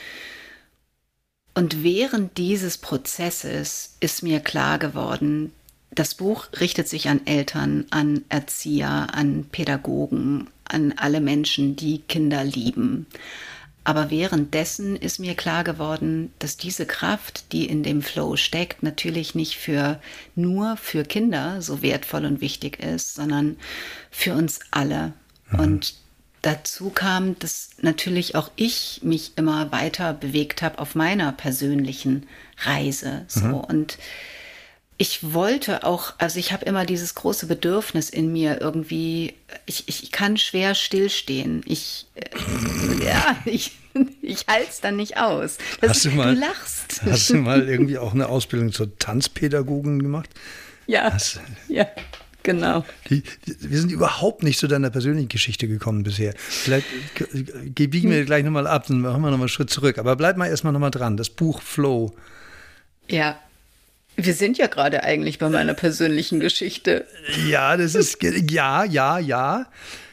Und während dieses Prozesses ist mir klar geworden, das Buch richtet sich an Eltern, an Erzieher, an Pädagogen, an alle Menschen, die Kinder lieben. Aber währenddessen ist mir klar geworden, dass diese Kraft, die in dem Flow steckt, natürlich nicht für nur für Kinder so wertvoll und wichtig ist, sondern für uns alle. Mhm. Und dazu kam, dass natürlich auch ich mich immer weiter bewegt habe auf meiner persönlichen Reise. So. Mhm. Und ich wollte auch, also ich habe immer dieses große Bedürfnis in mir irgendwie, ich, ich kann schwer stillstehen. Ich, äh, ja, ich, ich halte es dann nicht aus. Das, hast du, mal, du lachst. Hast du mal irgendwie auch eine Ausbildung zur Tanzpädagogin gemacht? Ja, hast, ja, genau. Die, die, wir sind überhaupt nicht zu deiner persönlichen Geschichte gekommen bisher. Vielleicht biegen wir gleich nochmal ab, dann machen wir nochmal einen Schritt zurück. Aber bleib mal erstmal nochmal dran, das Buch Flow. Ja. Wir sind ja gerade eigentlich bei meiner persönlichen Geschichte. Ja, das ist, ja, ja, ja.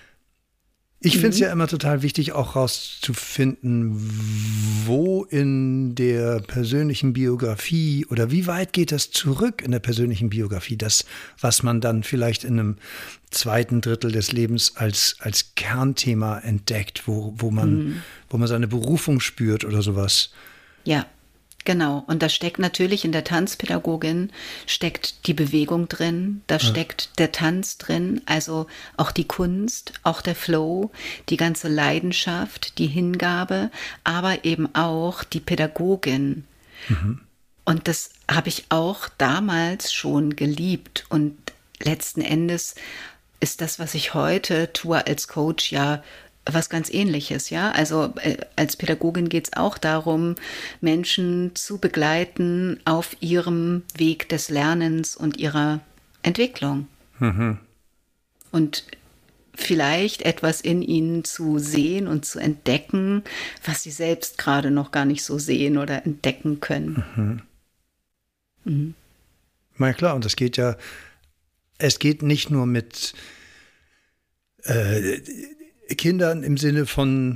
Ich finde es mhm. ja immer total wichtig, auch rauszufinden, wo in der persönlichen Biografie oder wie weit geht das zurück in der persönlichen Biografie, das, was man dann vielleicht in einem zweiten Drittel des Lebens als, als Kernthema entdeckt, wo, wo man, mhm. wo man seine Berufung spürt oder sowas. Ja. Genau, und da steckt natürlich in der Tanzpädagogin steckt die Bewegung drin, da ja. steckt der Tanz drin, also auch die Kunst, auch der Flow, die ganze Leidenschaft, die Hingabe, aber eben auch die Pädagogin. Mhm. Und das habe ich auch damals schon geliebt und letzten Endes ist das, was ich heute tue als Coach, ja was ganz Ähnliches, ja. Also äh, als Pädagogin geht es auch darum, Menschen zu begleiten auf ihrem Weg des Lernens und ihrer Entwicklung. Mhm. Und vielleicht etwas in ihnen zu sehen und zu entdecken, was sie selbst gerade noch gar nicht so sehen oder entdecken können. Mhm. Mhm. Na klar, und es geht ja, es geht nicht nur mit äh, Kindern im Sinne von,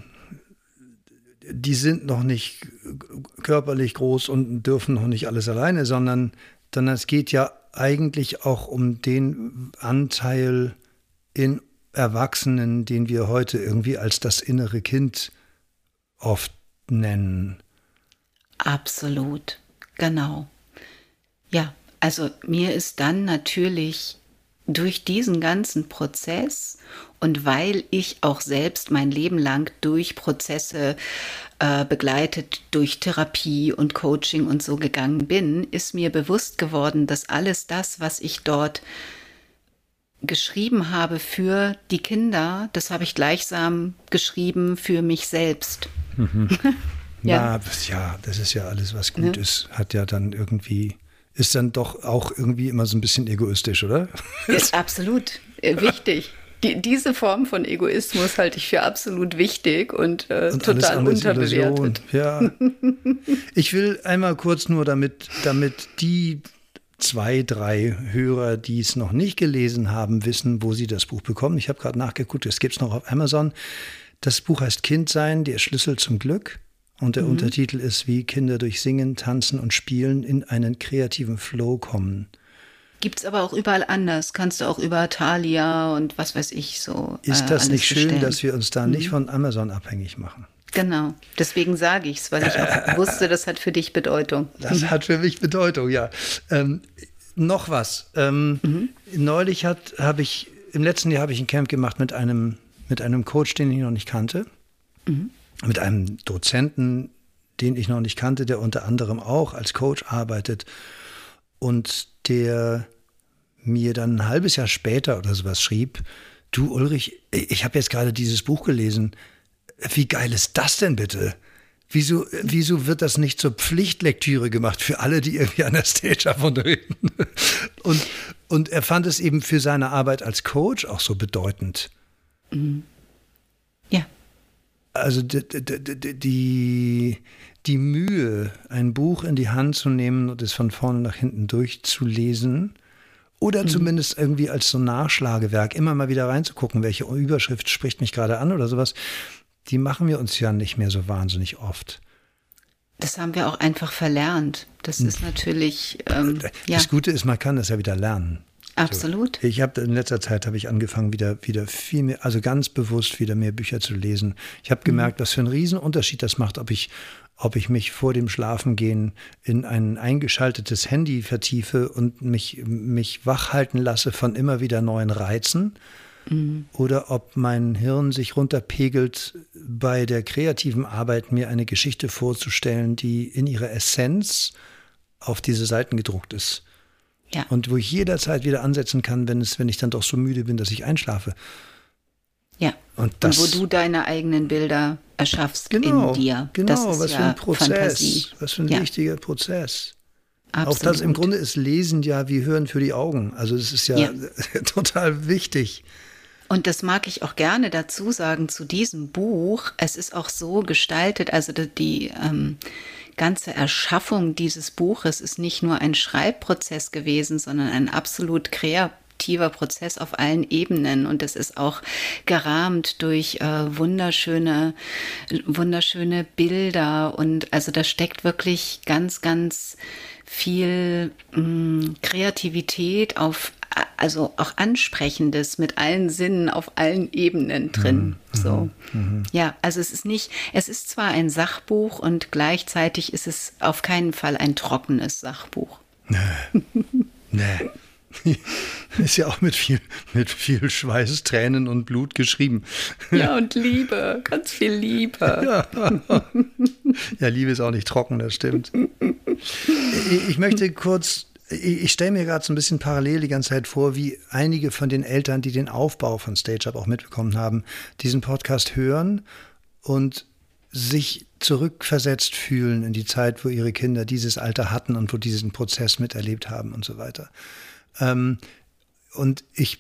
die sind noch nicht körperlich groß und dürfen noch nicht alles alleine, sondern, sondern es geht ja eigentlich auch um den Anteil in Erwachsenen, den wir heute irgendwie als das innere Kind oft nennen. Absolut, genau. Ja, also mir ist dann natürlich durch diesen ganzen Prozess und weil ich auch selbst mein Leben lang durch Prozesse äh, begleitet, durch Therapie und Coaching und so gegangen bin, ist mir bewusst geworden, dass alles das, was ich dort geschrieben habe für die Kinder, das habe ich gleichsam geschrieben für mich selbst. Mhm. ja. Na, ja, das ist ja alles, was gut ja. ist, hat ja dann irgendwie... Ist dann doch auch irgendwie immer so ein bisschen egoistisch, oder? Ist absolut wichtig. Die, diese Form von Egoismus halte ich für absolut wichtig und, äh, und total unterbewertet. Ja. Ich will einmal kurz nur, damit, damit die zwei, drei Hörer, die es noch nicht gelesen haben, wissen, wo sie das Buch bekommen. Ich habe gerade nachgeguckt, es gibt es noch auf Amazon. Das Buch heißt Kindsein, der Schlüssel zum Glück. Und der mhm. Untertitel ist, wie Kinder durch Singen, Tanzen und Spielen in einen kreativen Flow kommen. Gibt es aber auch überall anders. Kannst du auch über Thalia und was weiß ich so. Ist das äh, nicht schön, bestellen. dass wir uns da mhm. nicht von Amazon abhängig machen? Genau, deswegen sage ich es, weil ich auch wusste, das hat für dich Bedeutung. Das hat für mich Bedeutung, ja. Ähm, noch was. Ähm, mhm. Neulich habe ich, im letzten Jahr habe ich ein Camp gemacht mit einem, mit einem Coach, den ich noch nicht kannte. Mhm. Mit einem Dozenten, den ich noch nicht kannte, der unter anderem auch als Coach arbeitet und der mir dann ein halbes Jahr später oder sowas schrieb, du Ulrich, ich habe jetzt gerade dieses Buch gelesen, wie geil ist das denn bitte? Wieso, wieso wird das nicht zur Pflichtlektüre gemacht für alle, die irgendwie an der Stage unterrichten? Und, und er fand es eben für seine Arbeit als Coach auch so bedeutend. Mhm. Ja. Also die, die, die Mühe, ein Buch in die Hand zu nehmen und es von vorne nach hinten durchzulesen oder mhm. zumindest irgendwie als so Nachschlagewerk immer mal wieder reinzugucken, welche Überschrift spricht mich gerade an oder sowas, die machen wir uns ja nicht mehr so wahnsinnig oft. Das haben wir auch einfach verlernt. Das ist natürlich, ähm, das ja. Gute ist, man kann das ja wieder lernen. Absolut. So. Ich habe in letzter Zeit habe ich angefangen, wieder, wieder viel mehr, also ganz bewusst wieder mehr Bücher zu lesen. Ich habe gemerkt, mhm. was für einen Riesenunterschied das macht, ob ich, ob ich mich vor dem Schlafengehen in ein eingeschaltetes Handy vertiefe und mich, mich wach halten lasse von immer wieder neuen Reizen. Mhm. Oder ob mein Hirn sich runterpegelt, bei der kreativen Arbeit mir eine Geschichte vorzustellen, die in ihrer Essenz auf diese Seiten gedruckt ist. Ja. Und wo ich jederzeit wieder ansetzen kann, wenn es, wenn ich dann doch so müde bin, dass ich einschlafe. Ja. Und, das, und wo du deine eigenen Bilder erschaffst genau, in dir. Genau, das ist was ja für ein Prozess, Fantasie. was für ein ja. wichtiger Prozess. Absolut. Auch das im Grunde ist Lesen ja wie Hören für die Augen. Also es ist ja, ja. total wichtig. Und das mag ich auch gerne dazu sagen zu diesem Buch. Es ist auch so gestaltet, also die, die ähm, ganze Erschaffung dieses Buches ist nicht nur ein Schreibprozess gewesen, sondern ein absolut kreativer Prozess auf allen Ebenen. Und es ist auch gerahmt durch äh, wunderschöne, wunderschöne Bilder. Und also da steckt wirklich ganz, ganz viel mh, Kreativität auf, also auch Ansprechendes mit allen Sinnen auf allen Ebenen drin. Mhm. So. Mhm. Ja, also es ist nicht, es ist zwar ein Sachbuch und gleichzeitig ist es auf keinen Fall ein trockenes Sachbuch. Nee. Nee. Ist ja auch mit viel, mit viel Schweiß, Tränen und Blut geschrieben. Ja, und Liebe, ganz viel Liebe. Ja, ja, Liebe ist auch nicht trocken, das stimmt. Ich möchte kurz, ich stelle mir gerade so ein bisschen parallel die ganze Zeit vor, wie einige von den Eltern, die den Aufbau von Stage Up auch mitbekommen haben, diesen Podcast hören und sich zurückversetzt fühlen in die Zeit, wo ihre Kinder dieses Alter hatten und wo diesen Prozess miterlebt haben und so weiter. Ähm, und ich,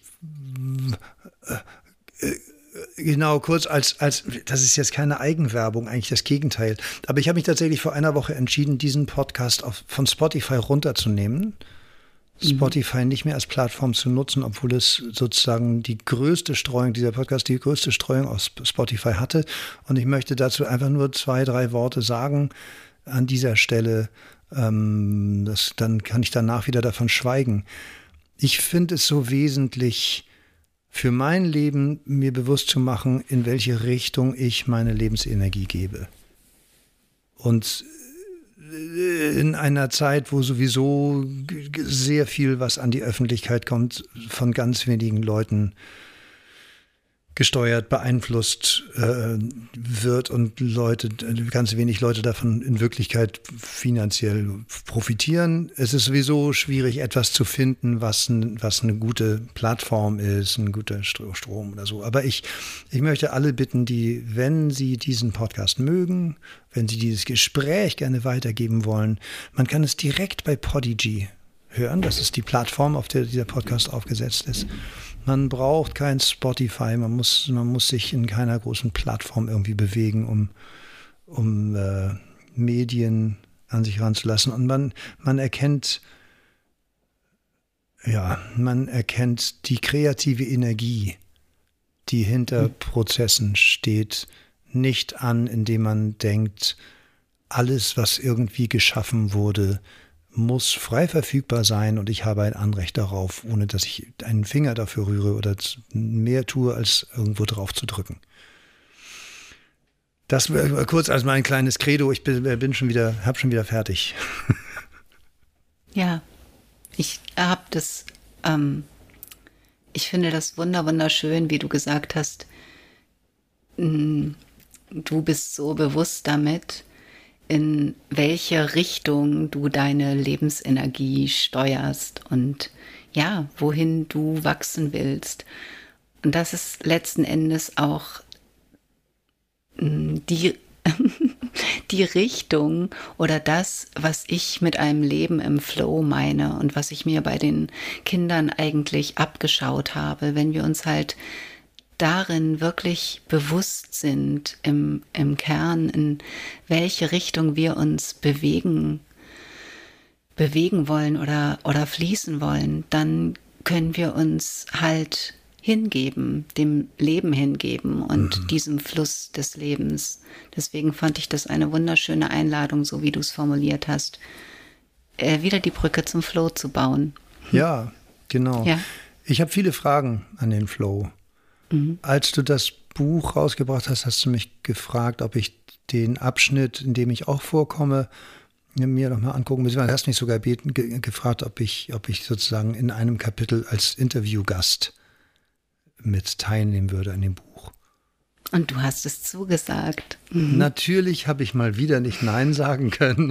äh, genau, kurz als, als, das ist jetzt keine Eigenwerbung, eigentlich das Gegenteil. Aber ich habe mich tatsächlich vor einer Woche entschieden, diesen Podcast auf, von Spotify runterzunehmen. Mhm. Spotify nicht mehr als Plattform zu nutzen, obwohl es sozusagen die größte Streuung, dieser Podcast die größte Streuung aus Spotify hatte. Und ich möchte dazu einfach nur zwei, drei Worte sagen an dieser Stelle. Ähm, das, dann kann ich danach wieder davon schweigen. Ich finde es so wesentlich für mein Leben, mir bewusst zu machen, in welche Richtung ich meine Lebensenergie gebe. Und in einer Zeit, wo sowieso sehr viel, was an die Öffentlichkeit kommt, von ganz wenigen Leuten gesteuert, beeinflusst äh, wird und Leute, ganz wenig Leute davon in Wirklichkeit finanziell profitieren. Es ist sowieso schwierig, etwas zu finden, was, ein, was eine gute Plattform ist, ein guter Strom oder so. Aber ich, ich möchte alle bitten, die, wenn sie diesen Podcast mögen, wenn sie dieses Gespräch gerne weitergeben wollen, man kann es direkt bei Podigy hören. Das ist die Plattform, auf der dieser Podcast aufgesetzt ist. Man braucht kein Spotify, man muss, man muss sich in keiner großen Plattform irgendwie bewegen, um, um äh, Medien an sich ranzulassen. Und man, man erkennt, ja, man erkennt die kreative Energie, die hinter Prozessen steht, nicht an, indem man denkt, alles, was irgendwie geschaffen wurde, muss frei verfügbar sein und ich habe ein Anrecht darauf, ohne dass ich einen Finger dafür rühre oder mehr tue, als irgendwo drauf zu drücken. Das war kurz als mein kleines Credo. Ich bin, bin schon wieder, habe schon wieder fertig. Ja, ich habe das, ähm, ich finde das wunder wunderschön, wie du gesagt hast, mh, du bist so bewusst damit, in welche Richtung du deine Lebensenergie steuerst und ja, wohin du wachsen willst. Und das ist letzten Endes auch die, die Richtung oder das, was ich mit einem Leben im Flow meine und was ich mir bei den Kindern eigentlich abgeschaut habe, wenn wir uns halt darin wirklich bewusst sind, im, im Kern, in welche Richtung wir uns bewegen, bewegen wollen oder, oder fließen wollen, dann können wir uns halt hingeben, dem Leben hingeben und mhm. diesem Fluss des Lebens. Deswegen fand ich das eine wunderschöne Einladung, so wie du es formuliert hast, äh, wieder die Brücke zum Flow zu bauen. Ja, genau. Ja. Ich habe viele Fragen an den Flow. Mhm. Als du das Buch rausgebracht hast, hast du mich gefragt, ob ich den Abschnitt, in dem ich auch vorkomme, mir nochmal angucken muss. Du hast mich sogar beten, ge- gefragt, ob ich, ob ich sozusagen in einem Kapitel als Interviewgast mit teilnehmen würde an dem Buch. Und du hast es zugesagt. Mhm. Natürlich habe ich mal wieder nicht Nein sagen können.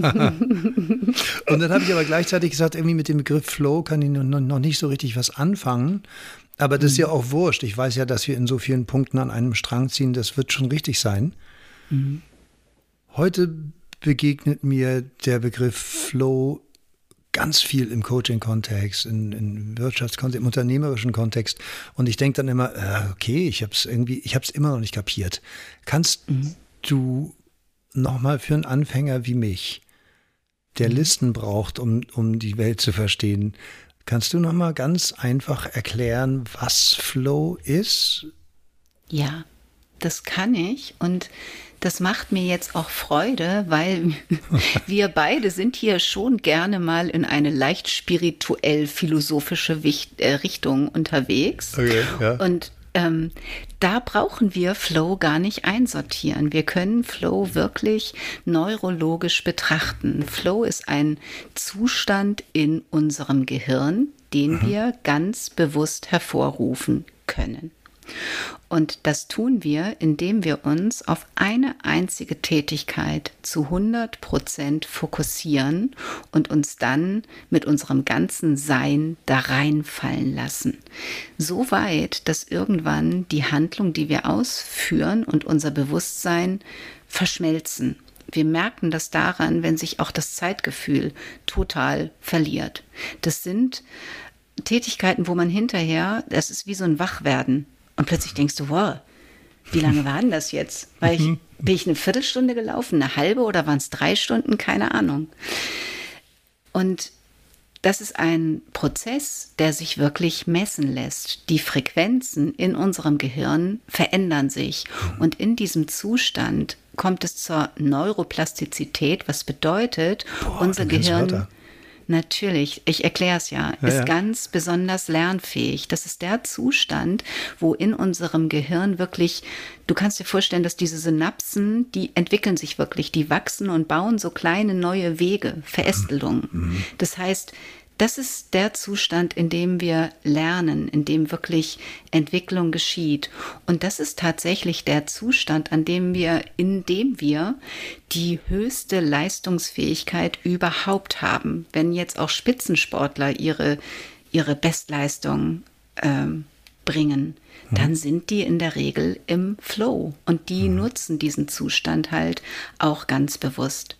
Und dann habe ich aber gleichzeitig gesagt, irgendwie mit dem Begriff Flow kann ich noch, noch nicht so richtig was anfangen. Aber das ist ja auch wurscht. Ich weiß ja, dass wir in so vielen Punkten an einem Strang ziehen. Das wird schon richtig sein. Mhm. Heute begegnet mir der Begriff Flow ganz viel im Coaching-Kontext, in, in Wirtschaftskontext, im unternehmerischen Kontext. Und ich denke dann immer, äh, okay, ich habe es irgendwie, ich habe es immer noch nicht kapiert. Kannst mhm. du nochmal für einen Anfänger wie mich, der mhm. Listen braucht, um, um die Welt zu verstehen, kannst du noch mal ganz einfach erklären, was Flow ist? Ja, das kann ich und das macht mir jetzt auch Freude, weil wir beide sind hier schon gerne mal in eine leicht spirituell-philosophische Richtung unterwegs. Okay, ja. Und ähm, da brauchen wir Flow gar nicht einsortieren. Wir können Flow wirklich neurologisch betrachten. Flow ist ein Zustand in unserem Gehirn, den mhm. wir ganz bewusst hervorrufen können. Und das tun wir, indem wir uns auf eine einzige Tätigkeit zu hundert Prozent fokussieren und uns dann mit unserem ganzen Sein da reinfallen lassen. So weit, dass irgendwann die Handlung, die wir ausführen und unser Bewusstsein verschmelzen. Wir merken das daran, wenn sich auch das Zeitgefühl total verliert. Das sind Tätigkeiten, wo man hinterher, das ist wie so ein Wachwerden. Und plötzlich denkst du, wow, wie lange war denn das jetzt? Weil ich, bin ich eine Viertelstunde gelaufen, eine halbe oder waren es drei Stunden? Keine Ahnung. Und das ist ein Prozess, der sich wirklich messen lässt. Die Frequenzen in unserem Gehirn verändern sich. Und in diesem Zustand kommt es zur Neuroplastizität, was bedeutet, Boah, unser Gehirn... Natürlich, ich erkläre es ja, Ja, ist ja. ganz besonders lernfähig. Das ist der Zustand, wo in unserem Gehirn wirklich, du kannst dir vorstellen, dass diese Synapsen, die entwickeln sich wirklich, die wachsen und bauen so kleine neue Wege, Verästelungen. Mhm. Das heißt, das ist der Zustand, in dem wir lernen, in dem wirklich Entwicklung geschieht. Und das ist tatsächlich der Zustand, an dem wir, in dem wir die höchste Leistungsfähigkeit überhaupt haben. Wenn jetzt auch Spitzensportler ihre, ihre Bestleistung ähm, bringen, mhm. dann sind die in der Regel im Flow. Und die mhm. nutzen diesen Zustand halt auch ganz bewusst.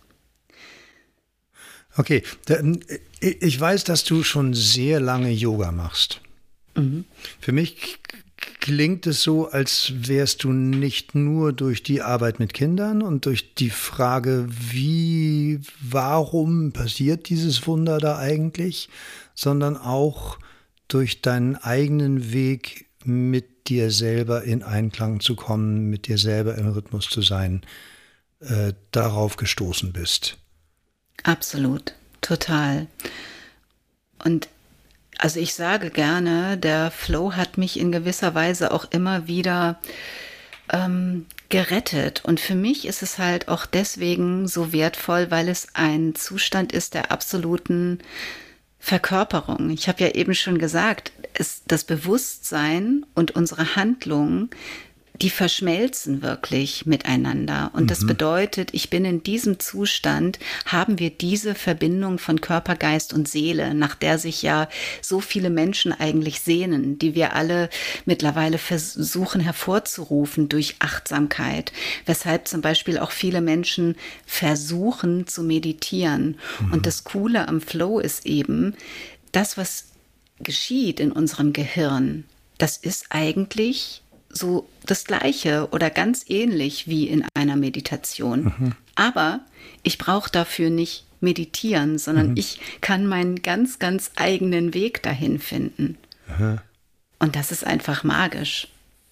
Okay, ich weiß, dass du schon sehr lange Yoga machst. Mhm. Für mich klingt es so, als wärst du nicht nur durch die Arbeit mit Kindern und durch die Frage, wie, warum passiert dieses Wunder da eigentlich, sondern auch durch deinen eigenen Weg mit dir selber in Einklang zu kommen, mit dir selber im Rhythmus zu sein, äh, darauf gestoßen bist. Absolut, total. Und also ich sage gerne, der Flow hat mich in gewisser Weise auch immer wieder ähm, gerettet. Und für mich ist es halt auch deswegen so wertvoll, weil es ein Zustand ist der absoluten Verkörperung. Ich habe ja eben schon gesagt, es, das Bewusstsein und unsere Handlungen, die verschmelzen wirklich miteinander. Und mhm. das bedeutet, ich bin in diesem Zustand, haben wir diese Verbindung von Körper, Geist und Seele, nach der sich ja so viele Menschen eigentlich sehnen, die wir alle mittlerweile versuchen hervorzurufen durch Achtsamkeit, weshalb zum Beispiel auch viele Menschen versuchen zu meditieren. Mhm. Und das Coole am Flow ist eben, das, was geschieht in unserem Gehirn, das ist eigentlich so das Gleiche oder ganz ähnlich wie in einer Meditation. Mhm. Aber ich brauche dafür nicht meditieren, sondern mhm. ich kann meinen ganz, ganz eigenen Weg dahin finden. Aha. Und das ist einfach magisch.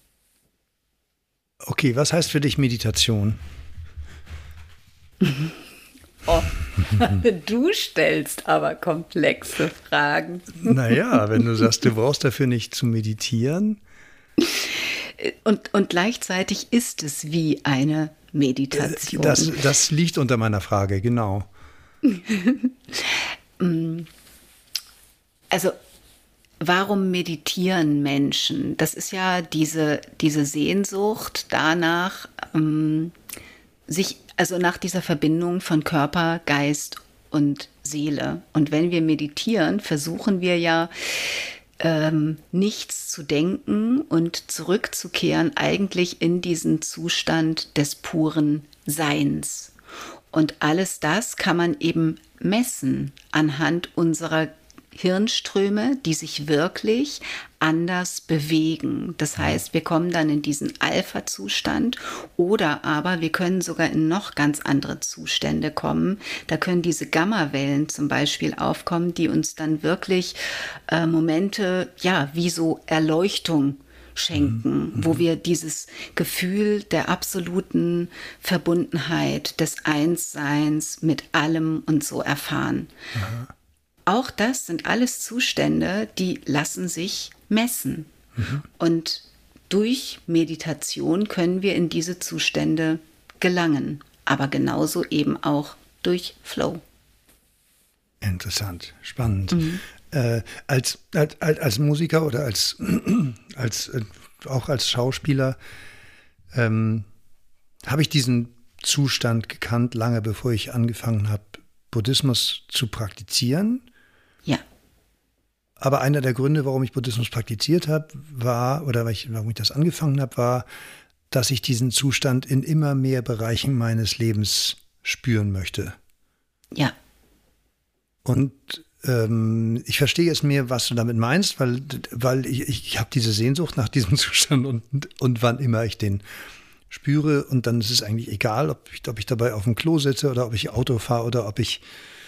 Okay, was heißt für dich Meditation? Oh, du stellst aber komplexe Fragen. Naja, wenn du sagst, du brauchst dafür nicht zu meditieren. Und, und gleichzeitig ist es wie eine Meditation. Das, das liegt unter meiner Frage, genau. Also, warum meditieren Menschen? Das ist ja diese, diese Sehnsucht danach, ähm, sich, also nach dieser Verbindung von Körper, Geist und Seele. Und wenn wir meditieren, versuchen wir ja, Ähm, nichts zu denken und zurückzukehren eigentlich in diesen Zustand des puren Seins. Und alles das kann man eben messen anhand unserer Hirnströme, die sich wirklich anders bewegen. Das heißt, wir kommen dann in diesen Alpha-Zustand oder aber wir können sogar in noch ganz andere Zustände kommen. Da können diese Gamma-Wellen zum Beispiel aufkommen, die uns dann wirklich äh, Momente, ja, wie so Erleuchtung schenken, mhm. wo wir dieses Gefühl der absoluten Verbundenheit, des Einsseins mit allem und so erfahren. Aha. Auch das sind alles Zustände, die lassen sich messen. Mhm. Und durch Meditation können wir in diese Zustände gelangen, aber genauso eben auch durch Flow. Interessant, spannend. Mhm. Äh, als, als, als Musiker oder als, als, äh, auch als Schauspieler ähm, habe ich diesen Zustand gekannt, lange bevor ich angefangen habe, Buddhismus zu praktizieren. Ja. Aber einer der Gründe, warum ich Buddhismus praktiziert habe, war, oder warum ich das angefangen habe, war, dass ich diesen Zustand in immer mehr Bereichen meines Lebens spüren möchte. Ja. Und ähm, ich verstehe es mehr, was du damit meinst, weil, weil ich, ich habe diese Sehnsucht nach diesem Zustand und, und wann immer ich den spüre. Und dann ist es eigentlich egal, ob ich, ob ich dabei auf dem Klo sitze oder ob ich Auto fahre oder ob ich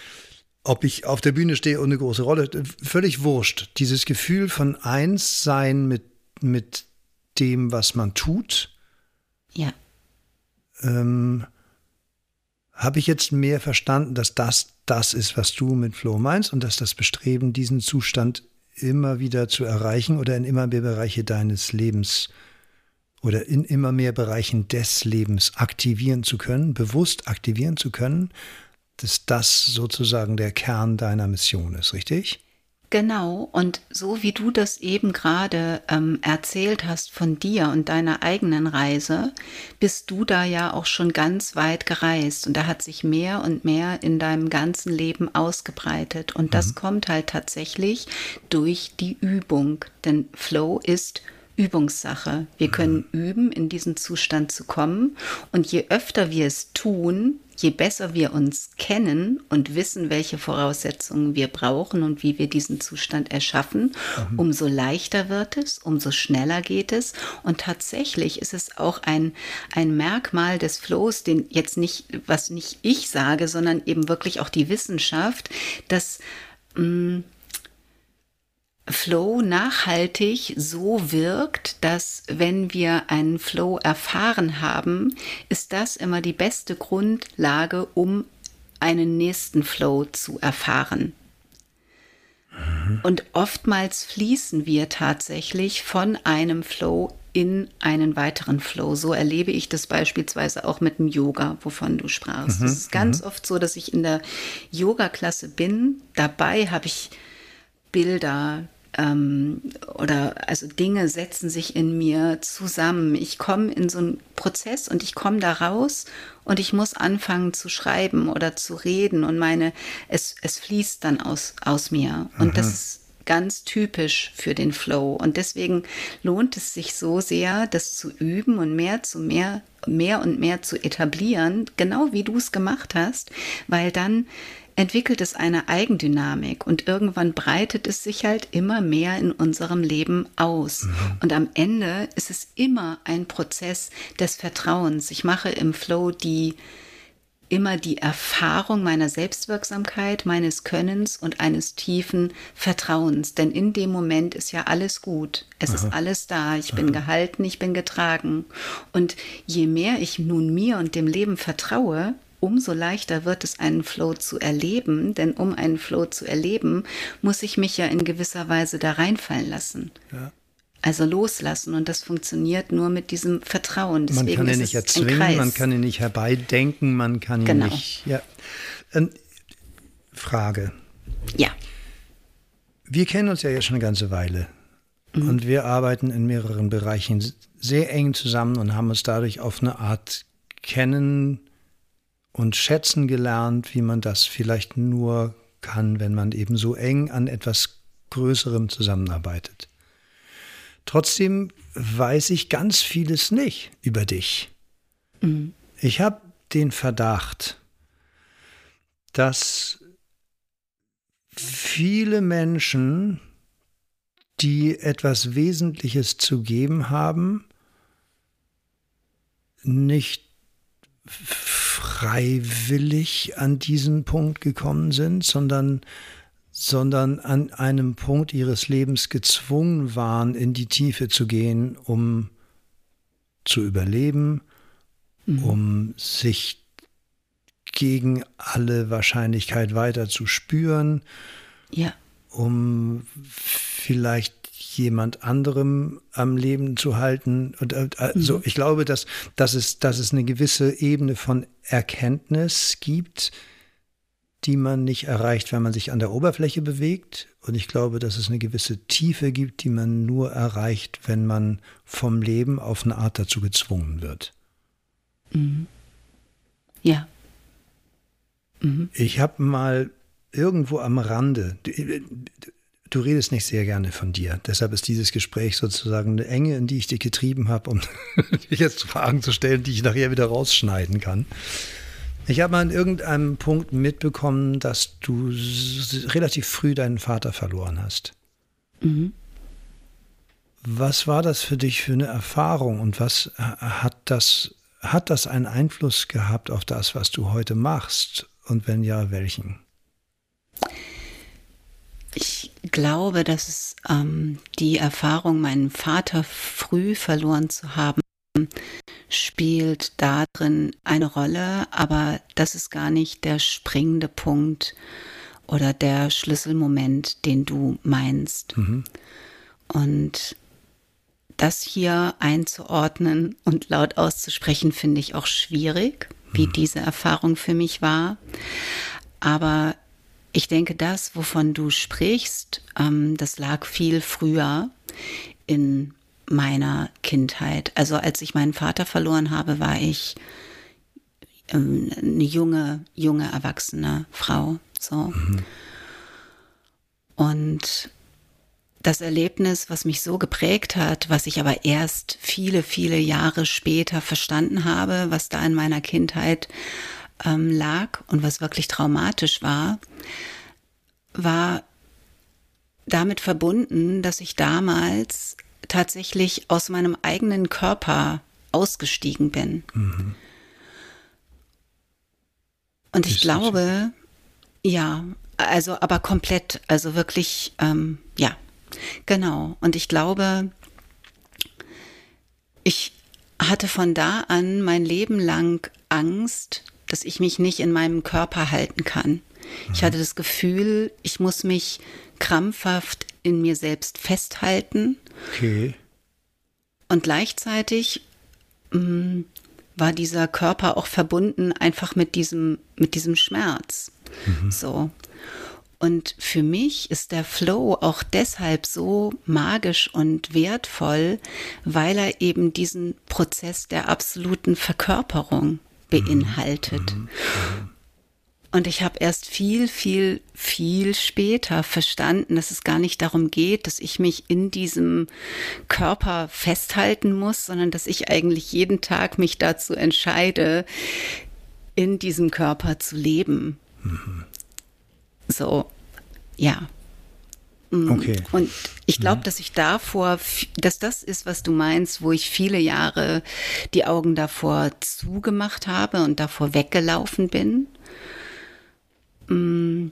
Ob ich auf der Bühne stehe und eine große Rolle, völlig wurscht. Dieses Gefühl von Einssein mit, mit dem, was man tut, ja. ähm, Habe ich jetzt mehr verstanden, dass das das ist, was du mit Flow meinst und dass das Bestreben, diesen Zustand immer wieder zu erreichen oder in immer mehr Bereiche deines Lebens oder in immer mehr Bereichen des Lebens aktivieren zu können, bewusst aktivieren zu können, dass das sozusagen der Kern deiner Mission ist, richtig? Genau, und so wie du das eben gerade ähm, erzählt hast von dir und deiner eigenen Reise, bist du da ja auch schon ganz weit gereist und da hat sich mehr und mehr in deinem ganzen Leben ausgebreitet und das Mhm. kommt halt tatsächlich durch die Übung, denn Flow ist Übungssache. Wir können üben, in diesen Zustand zu kommen und je öfter wir es tun, je besser wir uns kennen und wissen, welche Voraussetzungen wir brauchen und wie wir diesen Zustand erschaffen, Mhm. umso leichter wird es, umso schneller geht es. Und tatsächlich ist es auch ein, ein Merkmal des Flows, den jetzt nicht, was nicht ich sage, sondern eben wirklich auch die Wissenschaft, dass mh, Flow nachhaltig so wirkt, dass wenn wir einen Flow erfahren haben, ist das immer die beste Grundlage, um einen nächsten Flow zu erfahren. Mhm. Und oftmals fließen wir tatsächlich von einem Flow in einen weiteren Flow. So erlebe ich das beispielsweise auch mit dem Yoga, wovon du sprachst. Es Mhm. ist ganz Mhm. oft so, dass ich in der Yoga-Klasse bin. Dabei habe ich Bilder ähm, oder also Dinge setzen sich in mir zusammen. Ich komme in so einen Prozess und ich komme da raus und ich muss anfangen zu schreiben oder zu reden und meine, es, es fließt dann aus, aus mir. Und Mhm. das ist ganz typisch für den Flow. Und deswegen lohnt es sich so sehr, das zu üben und mehr zu mehr, mehr und mehr zu etablieren, genau wie du es gemacht hast, weil dann entwickelt es eine Eigendynamik und irgendwann breitet es sich halt immer mehr in unserem Leben aus. Mhm. Und am Ende ist es immer ein Prozess des Vertrauens. Ich mache im Flow die immer die Erfahrung meiner Selbstwirksamkeit, meines Könnens und eines tiefen Vertrauens. Denn in dem Moment ist ja alles gut. Es Aha. ist alles da. Ich Aha. bin gehalten, ich bin getragen. Und je mehr ich nun mir und dem Leben vertraue, umso leichter wird es, einen Flow zu erleben. Denn um einen Flow zu erleben, muss ich mich ja in gewisser Weise da reinfallen lassen. Ja. Also loslassen. Und das funktioniert nur mit diesem Vertrauen. Deswegen man kann ihn nicht erzwingen, man kann ihn nicht herbeidenken, man kann ihn genau. nicht... Ja. Ähm, Frage. Ja. Wir kennen uns ja jetzt schon eine ganze Weile. Mhm. Und wir arbeiten in mehreren Bereichen sehr eng zusammen und haben uns dadurch auf eine Art kennen und schätzen gelernt, wie man das vielleicht nur kann, wenn man eben so eng an etwas Größerem zusammenarbeitet. Trotzdem weiß ich ganz vieles nicht über dich. Mhm. Ich habe den Verdacht, dass viele Menschen, die etwas Wesentliches zu geben haben, nicht freiwillig an diesen Punkt gekommen sind, sondern, sondern an einem Punkt ihres Lebens gezwungen waren, in die Tiefe zu gehen, um zu überleben, mhm. um sich gegen alle Wahrscheinlichkeit weiter zu spüren, ja. um vielleicht jemand anderem am Leben zu halten. Und also mhm. ich glaube, dass, dass, es, dass es eine gewisse Ebene von Erkenntnis gibt, die man nicht erreicht, wenn man sich an der Oberfläche bewegt. Und ich glaube, dass es eine gewisse Tiefe gibt, die man nur erreicht, wenn man vom Leben auf eine Art dazu gezwungen wird. Mhm. Ja. Mhm. Ich habe mal irgendwo am Rande... Du redest nicht sehr gerne von dir. Deshalb ist dieses Gespräch sozusagen eine Enge, in die ich dich getrieben habe, um dich jetzt Fragen zu stellen, die ich nachher wieder rausschneiden kann. Ich habe mal an irgendeinem Punkt mitbekommen, dass du relativ früh deinen Vater verloren hast. Mhm. Was war das für dich für eine Erfahrung und was hat das, hat das einen Einfluss gehabt auf das, was du heute machst? Und wenn ja, welchen? Ich glaube, dass es ähm, die Erfahrung, meinen Vater früh verloren zu haben, spielt da drin eine Rolle, aber das ist gar nicht der springende Punkt oder der Schlüsselmoment, den du meinst. Mhm. Und das hier einzuordnen und laut auszusprechen, finde ich auch schwierig, wie mhm. diese Erfahrung für mich war. Aber ich denke, das, wovon du sprichst, ähm, das lag viel früher in meiner Kindheit. Also als ich meinen Vater verloren habe, war ich ähm, eine junge, junge, erwachsene Frau. So. Mhm. Und das Erlebnis, was mich so geprägt hat, was ich aber erst viele, viele Jahre später verstanden habe, was da in meiner Kindheit ähm, lag und was wirklich traumatisch war, war damit verbunden, dass ich damals tatsächlich aus meinem eigenen Körper ausgestiegen bin. Mhm. Und ich glaube, ja, also aber komplett, also wirklich, ähm, ja, genau. Und ich glaube, ich hatte von da an mein Leben lang Angst, dass ich mich nicht in meinem Körper halten kann. Mhm. Ich hatte das Gefühl, ich muss mich krampfhaft in mir selbst festhalten. Okay. Und gleichzeitig mh, war dieser Körper auch verbunden einfach mit diesem, mit diesem Schmerz. Mhm. So. Und für mich ist der Flow auch deshalb so magisch und wertvoll, weil er eben diesen Prozess der absoluten Verkörperung beinhaltet. Mhm. Mhm. Und ich habe erst viel, viel, viel später verstanden, dass es gar nicht darum geht, dass ich mich in diesem Körper festhalten muss, sondern dass ich eigentlich jeden Tag mich dazu entscheide, in diesem Körper zu leben. Mhm. So, ja. Okay. Und ich glaube, dass ich davor, dass das ist, was du meinst, wo ich viele Jahre die Augen davor zugemacht habe und davor weggelaufen bin. Und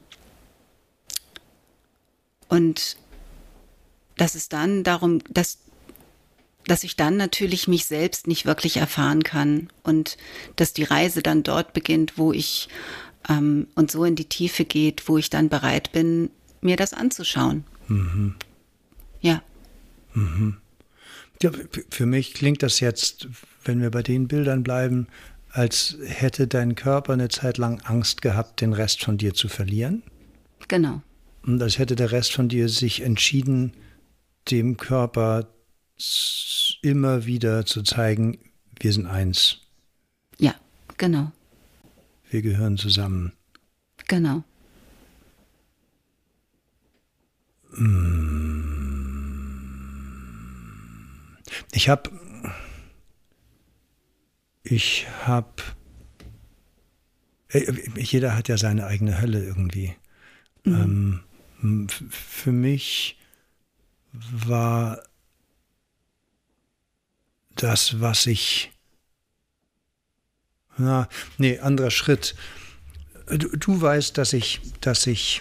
dass es dann darum, dass, dass ich dann natürlich mich selbst nicht wirklich erfahren kann und dass die Reise dann dort beginnt, wo ich ähm, und so in die Tiefe geht, wo ich dann bereit bin, mir das anzuschauen. Mhm. Ja. Mhm. Ja, für mich klingt das jetzt, wenn wir bei den Bildern bleiben, als hätte dein Körper eine Zeit lang Angst gehabt, den Rest von dir zu verlieren. Genau. Und als hätte der Rest von dir sich entschieden, dem Körper immer wieder zu zeigen, wir sind eins. Ja, genau. Wir gehören zusammen. Genau. Ich habe Ich habe, jeder hat ja seine eigene Hölle irgendwie. Mhm. Ähm, für mich war das, was ich, na, nee, anderer Schritt. Du, du weißt, dass ich, dass ich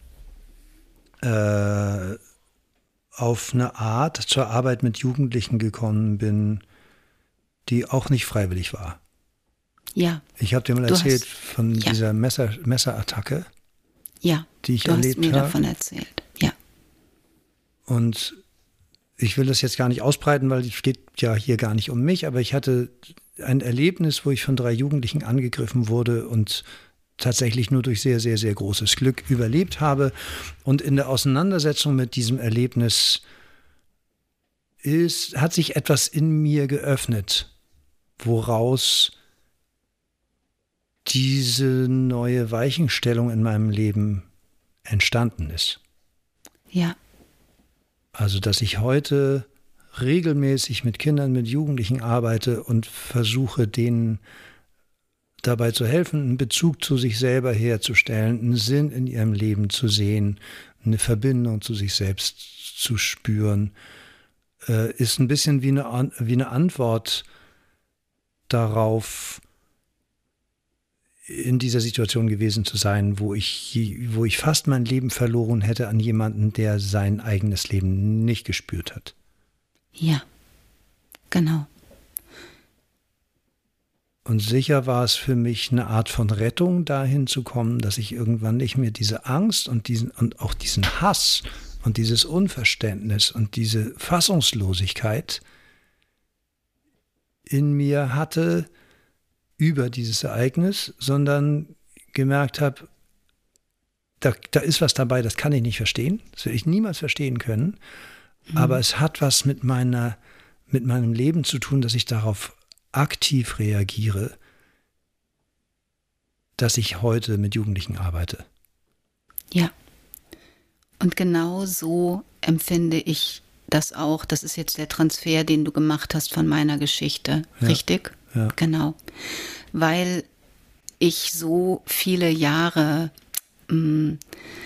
äh, auf eine Art zur Arbeit mit Jugendlichen gekommen bin, die auch nicht freiwillig war. Ja. Ich habe dir mal erzählt hast, von ja. dieser Messer, Messerattacke, ja, die ich du erlebt habe. Du hast mir hab. davon erzählt, ja. Und ich will das jetzt gar nicht ausbreiten, weil es geht ja hier gar nicht um mich, aber ich hatte ein Erlebnis, wo ich von drei Jugendlichen angegriffen wurde und tatsächlich nur durch sehr, sehr, sehr großes Glück überlebt habe. Und in der Auseinandersetzung mit diesem Erlebnis ist, hat sich etwas in mir geöffnet, woraus diese neue Weichenstellung in meinem Leben entstanden ist. Ja. Also, dass ich heute regelmäßig mit Kindern, mit Jugendlichen arbeite und versuche, denen dabei zu helfen, einen Bezug zu sich selber herzustellen, einen Sinn in ihrem Leben zu sehen, eine Verbindung zu sich selbst zu spüren, äh, ist ein bisschen wie eine, wie eine Antwort darauf, in dieser Situation gewesen zu sein, wo ich, wo ich fast mein Leben verloren hätte an jemanden, der sein eigenes Leben nicht gespürt hat. Ja, genau. Und sicher war es für mich eine Art von Rettung, dahin zu kommen, dass ich irgendwann nicht mehr diese Angst und diesen und auch diesen Hass und dieses Unverständnis und diese Fassungslosigkeit in mir hatte über dieses Ereignis, sondern gemerkt habe, da, da ist was dabei, das kann ich nicht verstehen, das werde ich niemals verstehen können, mhm. aber es hat was mit meiner, mit meinem Leben zu tun, dass ich darauf aktiv reagiere, dass ich heute mit Jugendlichen arbeite. Ja. Und genau so empfinde ich das auch. Das ist jetzt der Transfer, den du gemacht hast von meiner Geschichte. Ja. Richtig? Ja. Genau. Weil ich so viele Jahre mh,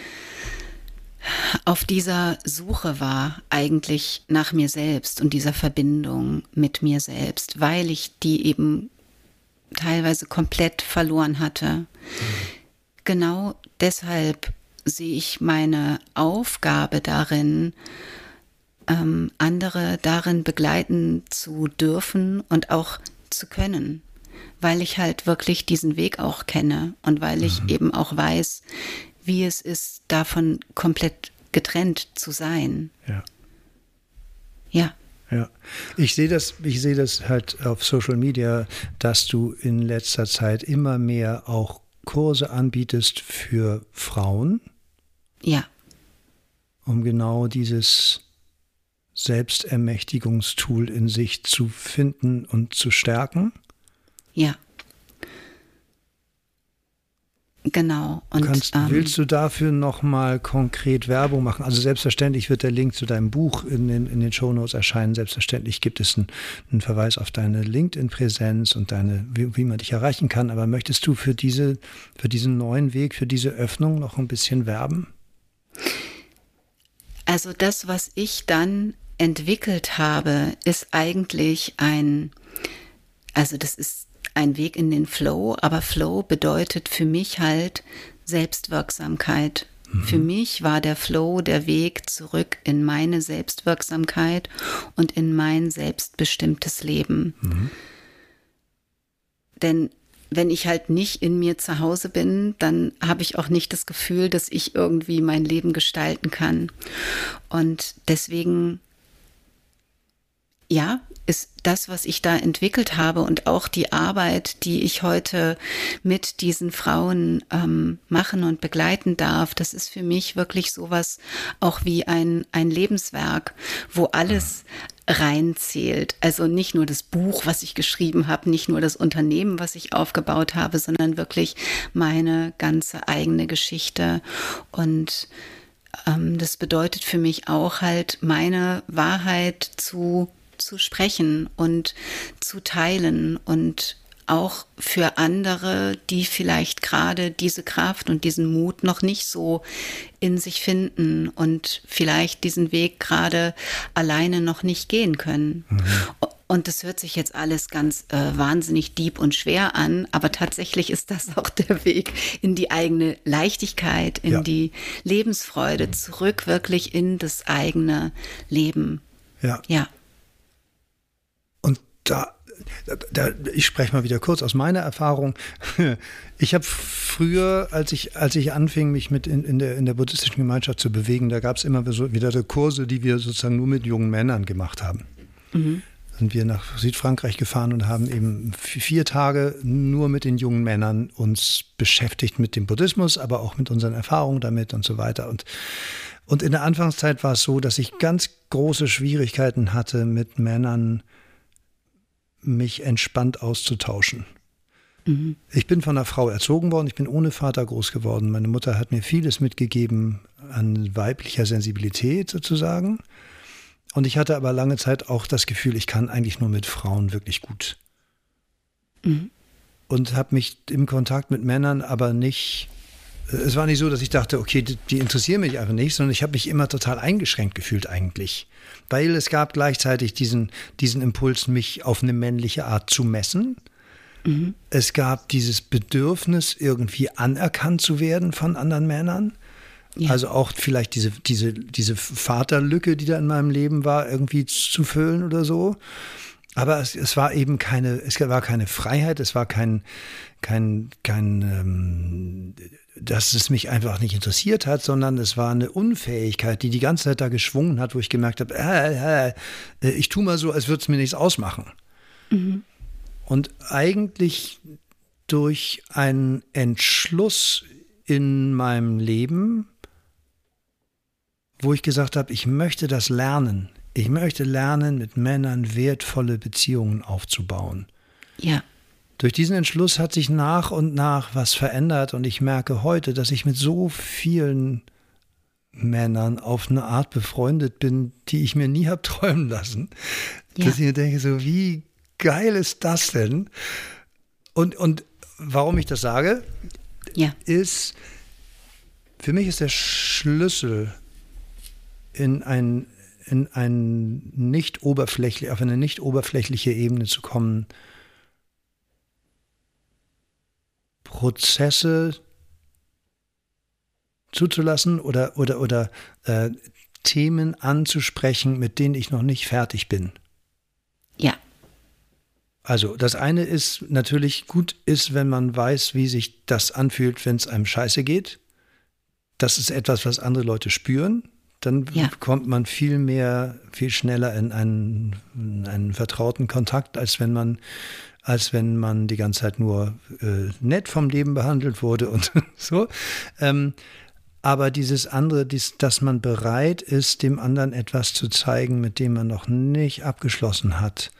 auf dieser Suche war eigentlich nach mir selbst und dieser Verbindung mit mir selbst, weil ich die eben teilweise komplett verloren hatte. Mhm. Genau deshalb sehe ich meine Aufgabe darin, ähm, andere darin begleiten zu dürfen und auch zu können, weil ich halt wirklich diesen Weg auch kenne und weil ich mhm. eben auch weiß, wie es ist, davon komplett getrennt zu sein. Ja. Ja. Ja. Ich sehe das, ich sehe das halt auf Social Media, dass du in letzter Zeit immer mehr auch Kurse anbietest für Frauen. Ja. Um genau dieses Selbstermächtigungstool in sich zu finden und zu stärken. Ja. Genau. Und, Kannst, ähm, willst du dafür nochmal konkret Werbung machen? Also selbstverständlich wird der Link zu deinem Buch in den, in den Shownotes erscheinen. Selbstverständlich gibt es einen, einen Verweis auf deine LinkedIn-Präsenz und deine, wie, wie man dich erreichen kann. Aber möchtest du für diese, für diesen neuen Weg, für diese Öffnung noch ein bisschen werben? Also das, was ich dann entwickelt habe, ist eigentlich ein, also das ist ein Weg in den Flow, aber Flow bedeutet für mich halt Selbstwirksamkeit. Mhm. Für mich war der Flow der Weg zurück in meine Selbstwirksamkeit und in mein selbstbestimmtes Leben. Mhm. Denn wenn ich halt nicht in mir zu Hause bin, dann habe ich auch nicht das Gefühl, dass ich irgendwie mein Leben gestalten kann. Und deswegen, ja, ist das, was ich da entwickelt habe und auch die Arbeit, die ich heute mit diesen Frauen ähm, machen und begleiten darf, das ist für mich wirklich sowas auch wie ein, ein Lebenswerk, wo alles reinzählt. Also nicht nur das Buch, was ich geschrieben habe, nicht nur das Unternehmen, was ich aufgebaut habe, sondern wirklich meine ganze eigene Geschichte. Und ähm, das bedeutet für mich auch halt, meine Wahrheit zu zu sprechen und zu teilen und auch für andere, die vielleicht gerade diese Kraft und diesen Mut noch nicht so in sich finden und vielleicht diesen Weg gerade alleine noch nicht gehen können. Mhm. Und das hört sich jetzt alles ganz äh, wahnsinnig deep und schwer an, aber tatsächlich ist das auch der Weg in die eigene Leichtigkeit, in ja. die Lebensfreude, zurück wirklich in das eigene Leben. Ja. Ja. Da, da, ich spreche mal wieder kurz aus meiner Erfahrung. Ich habe früher, als ich, als ich anfing, mich mit in, in, der, in der buddhistischen Gemeinschaft zu bewegen, da gab es immer so wieder so Kurse, die wir sozusagen nur mit jungen Männern gemacht haben. Mhm. Sind wir nach Südfrankreich gefahren und haben eben vier Tage nur mit den jungen Männern uns beschäftigt mit dem Buddhismus, aber auch mit unseren Erfahrungen damit und so weiter. Und, und in der Anfangszeit war es so, dass ich ganz große Schwierigkeiten hatte, mit Männern mich entspannt auszutauschen. Mhm. Ich bin von einer Frau erzogen worden, ich bin ohne Vater groß geworden. Meine Mutter hat mir vieles mitgegeben an weiblicher Sensibilität sozusagen. Und ich hatte aber lange Zeit auch das Gefühl, ich kann eigentlich nur mit Frauen wirklich gut. Mhm. Und habe mich im Kontakt mit Männern aber nicht, es war nicht so, dass ich dachte, okay, die, die interessieren mich einfach nicht, sondern ich habe mich immer total eingeschränkt gefühlt eigentlich. Weil es gab gleichzeitig diesen, diesen Impuls, mich auf eine männliche Art zu messen. Mhm. Es gab dieses Bedürfnis, irgendwie anerkannt zu werden von anderen Männern. Ja. Also auch vielleicht diese, diese, diese Vaterlücke, die da in meinem Leben war, irgendwie zu füllen oder so. Aber es, es war eben keine, es war keine Freiheit, es war kein, kein, kein, ähm, dass es mich einfach nicht interessiert hat, sondern es war eine Unfähigkeit, die die ganze Zeit da geschwungen hat, wo ich gemerkt habe, äh, äh, ich tue mal so, als würde es mir nichts ausmachen. Mhm. Und eigentlich durch einen Entschluss in meinem Leben, wo ich gesagt habe, ich möchte das lernen. Ich möchte lernen, mit Männern wertvolle Beziehungen aufzubauen. Ja. Durch diesen Entschluss hat sich nach und nach was verändert und ich merke heute, dass ich mit so vielen Männern auf eine Art befreundet bin, die ich mir nie habe träumen lassen. Ja. Dass ich mir denke, so wie geil ist das denn? Und, und warum ich das sage, ja. ist, für mich ist der Schlüssel in ein in ein nicht oberflächlich, auf eine nicht oberflächliche Ebene zu kommen, Prozesse zuzulassen oder, oder, oder äh, Themen anzusprechen, mit denen ich noch nicht fertig bin. Ja. Also das eine ist natürlich gut ist, wenn man weiß, wie sich das anfühlt, wenn es einem scheiße geht. Das ist etwas, was andere Leute spüren. Dann ja. kommt man viel mehr, viel schneller in einen, in einen vertrauten Kontakt, als wenn man, als wenn man die ganze Zeit nur äh, nett vom Leben behandelt wurde und so. Ähm, aber dieses andere, dies, dass man bereit ist, dem anderen etwas zu zeigen, mit dem man noch nicht abgeschlossen hat.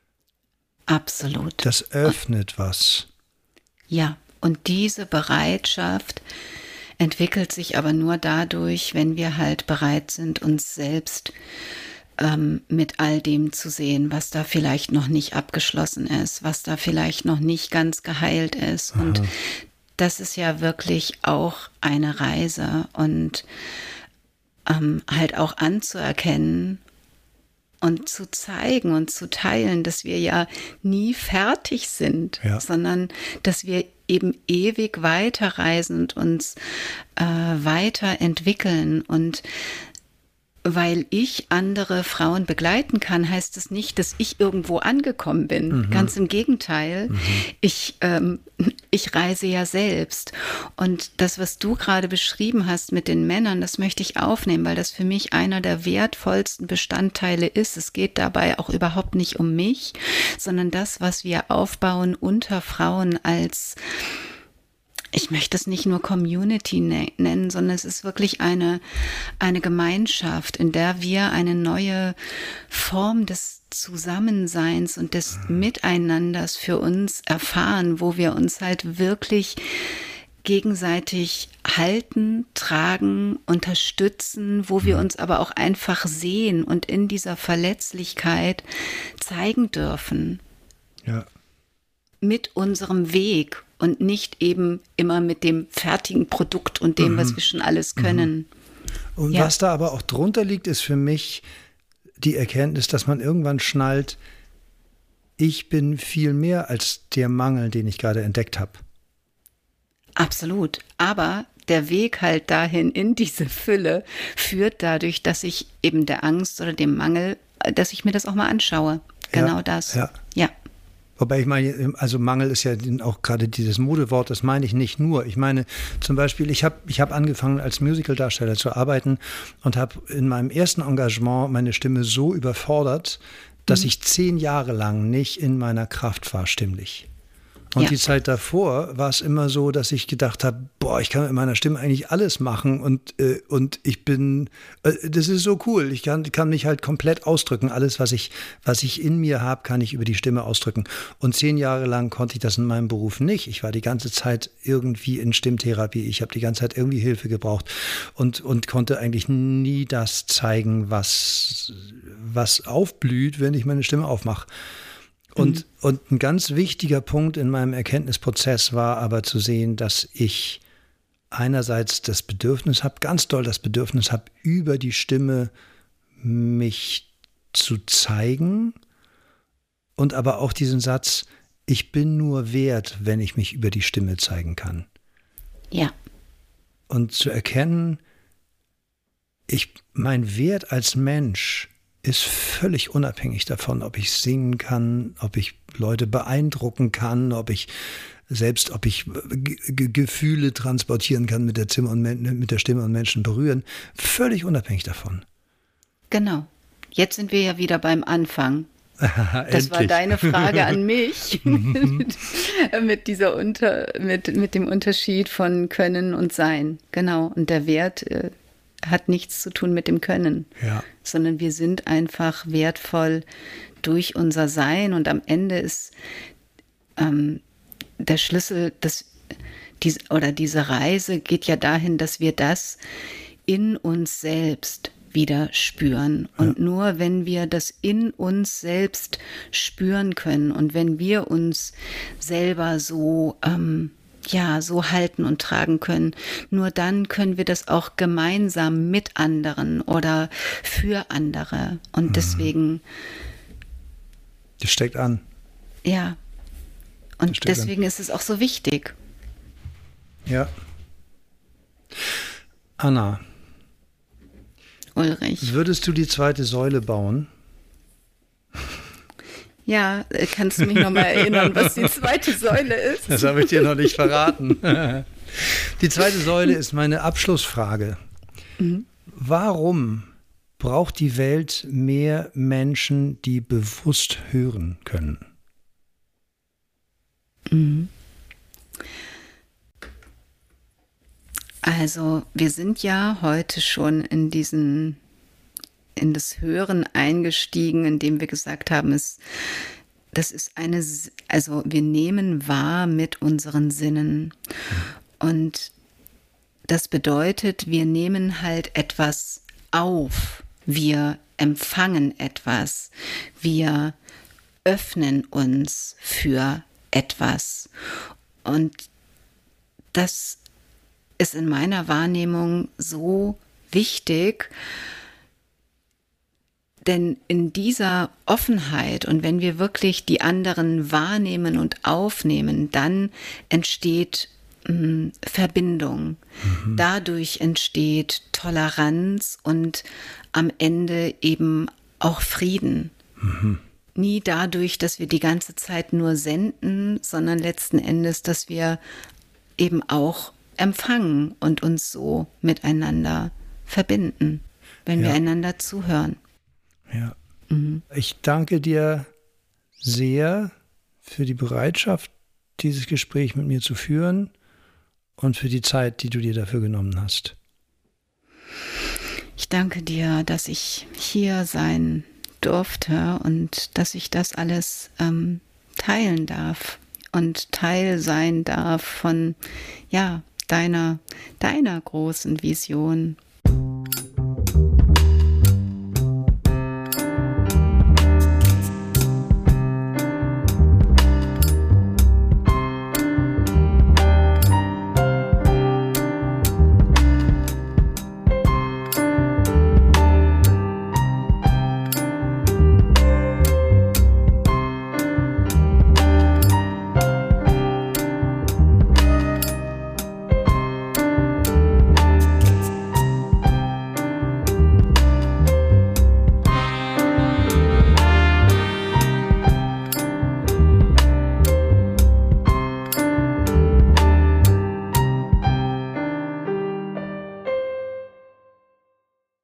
Absolut. Das öffnet was. Ja, und diese Bereitschaft entwickelt sich aber nur dadurch, wenn wir halt bereit sind, uns selbst ähm, mit all dem zu sehen, was da vielleicht noch nicht abgeschlossen ist, was da vielleicht noch nicht ganz geheilt ist. Aha. Und das ist ja wirklich auch eine Reise und ähm, halt auch anzuerkennen und zu zeigen und zu teilen, dass wir ja nie fertig sind, ja. sondern dass wir eben ewig weiterreisen und uns äh, weiterentwickeln. Und weil ich andere Frauen begleiten kann, heißt es nicht, dass ich irgendwo angekommen bin. Mhm. Ganz im Gegenteil. Mhm. Ich, ähm, ich reise ja selbst. Und das, was du gerade beschrieben hast mit den Männern, das möchte ich aufnehmen, weil das für mich einer der wertvollsten Bestandteile ist. Es geht dabei auch überhaupt nicht um mich, sondern das, was wir aufbauen unter Frauen als, ich möchte es nicht nur Community nennen, sondern es ist wirklich eine, eine Gemeinschaft, in der wir eine neue Form des Zusammenseins und des Miteinanders für uns erfahren, wo wir uns halt wirklich gegenseitig halten, tragen, unterstützen, wo wir uns aber auch einfach sehen und in dieser Verletzlichkeit zeigen dürfen. Ja. Mit unserem Weg und nicht eben immer mit dem fertigen Produkt und dem, mhm. was wir schon alles können. Und ja. was da aber auch drunter liegt, ist für mich die Erkenntnis, dass man irgendwann schnallt, ich bin viel mehr als der Mangel, den ich gerade entdeckt habe. Absolut. Aber der Weg halt dahin in diese Fülle führt dadurch, dass ich eben der Angst oder dem Mangel, dass ich mir das auch mal anschaue. Genau ja, das. Ja. ja. Wobei ich meine, also Mangel ist ja auch gerade dieses Modewort, das meine ich nicht nur. Ich meine zum Beispiel, ich habe ich hab angefangen als Musicaldarsteller zu arbeiten und habe in meinem ersten Engagement meine Stimme so überfordert, dass mhm. ich zehn Jahre lang nicht in meiner Kraft war, stimmlich. Und ja. die Zeit davor war es immer so, dass ich gedacht habe, boah, ich kann mit meiner Stimme eigentlich alles machen und, äh, und ich bin, äh, das ist so cool, ich kann, kann mich halt komplett ausdrücken. Alles, was ich, was ich in mir habe, kann ich über die Stimme ausdrücken. Und zehn Jahre lang konnte ich das in meinem Beruf nicht. Ich war die ganze Zeit irgendwie in Stimmtherapie, ich habe die ganze Zeit irgendwie Hilfe gebraucht und, und konnte eigentlich nie das zeigen, was, was aufblüht, wenn ich meine Stimme aufmache. Und, mhm. und ein ganz wichtiger Punkt in meinem Erkenntnisprozess war aber zu sehen, dass ich einerseits das Bedürfnis habe, ganz doll das Bedürfnis habe, über die Stimme mich zu zeigen und aber auch diesen Satz, ich bin nur wert, wenn ich mich über die Stimme zeigen kann. Ja. Und zu erkennen, ich, mein Wert als Mensch ist völlig unabhängig davon, ob ich singen kann, ob ich Leute beeindrucken kann, ob ich selbst, ob ich G- Gefühle transportieren kann mit der, Zimmer und Men- mit der Stimme und Menschen berühren. Völlig unabhängig davon. Genau. Jetzt sind wir ja wieder beim Anfang. Das Endlich. war deine Frage an mich mit, mit dieser Unter, mit, mit dem Unterschied von Können und Sein. Genau. Und der Wert äh, hat nichts zu tun mit dem Können, Ja. sondern wir sind einfach wertvoll durch unser Sein. Und am Ende ist ähm, der Schlüssel, dass dies, oder diese Reise geht ja dahin, dass wir das in uns selbst wieder spüren. Und ja. nur wenn wir das in uns selbst spüren können und wenn wir uns selber so, ähm, ja, so halten und tragen können, nur dann können wir das auch gemeinsam mit anderen oder für andere. Und mhm. deswegen... Das steckt an. Ja. Und deswegen an. Ist es auch so wichtig. Ja. Anna. Ulrich. Würdest du die zweite Säule bauen? Ja, kannst du mich nochmal erinnern, was die zweite Säule ist? Das habe ich dir noch nicht verraten. Die zweite Säule ist meine Abschlussfrage. Mhm. Warum braucht die Welt mehr Menschen, die bewusst hören können? Mhm. Also wir sind ja heute schon in diesen, in das Hören eingestiegen, indem wir gesagt haben, es, das ist eine, also wir nehmen wahr mit unseren Sinnen. Und das bedeutet, wir nehmen halt etwas auf, wir empfangen etwas, wir öffnen uns für etwas. Und das ist in meiner Wahrnehmung so wichtig, denn in dieser Offenheit und wenn wir wirklich die anderen wahrnehmen und aufnehmen, dann entsteht mh, Verbindung. Mhm. Dadurch entsteht Toleranz und am Ende eben auch Frieden. Mhm. Nie dadurch, dass wir die ganze Zeit nur senden, sondern letzten Endes, dass wir eben auch empfangen und uns so miteinander verbinden, wenn ja. wir einander zuhören. Ja. Mhm. Ich danke dir sehr für die Bereitschaft, dieses Gespräch mit mir zu führen und für die Zeit, die du dir dafür genommen hast. Ich danke dir, dass ich hier sein durfte und dass ich das alles ähm, teilen darf und Teil sein darf von, ja, deiner, deiner großen Vision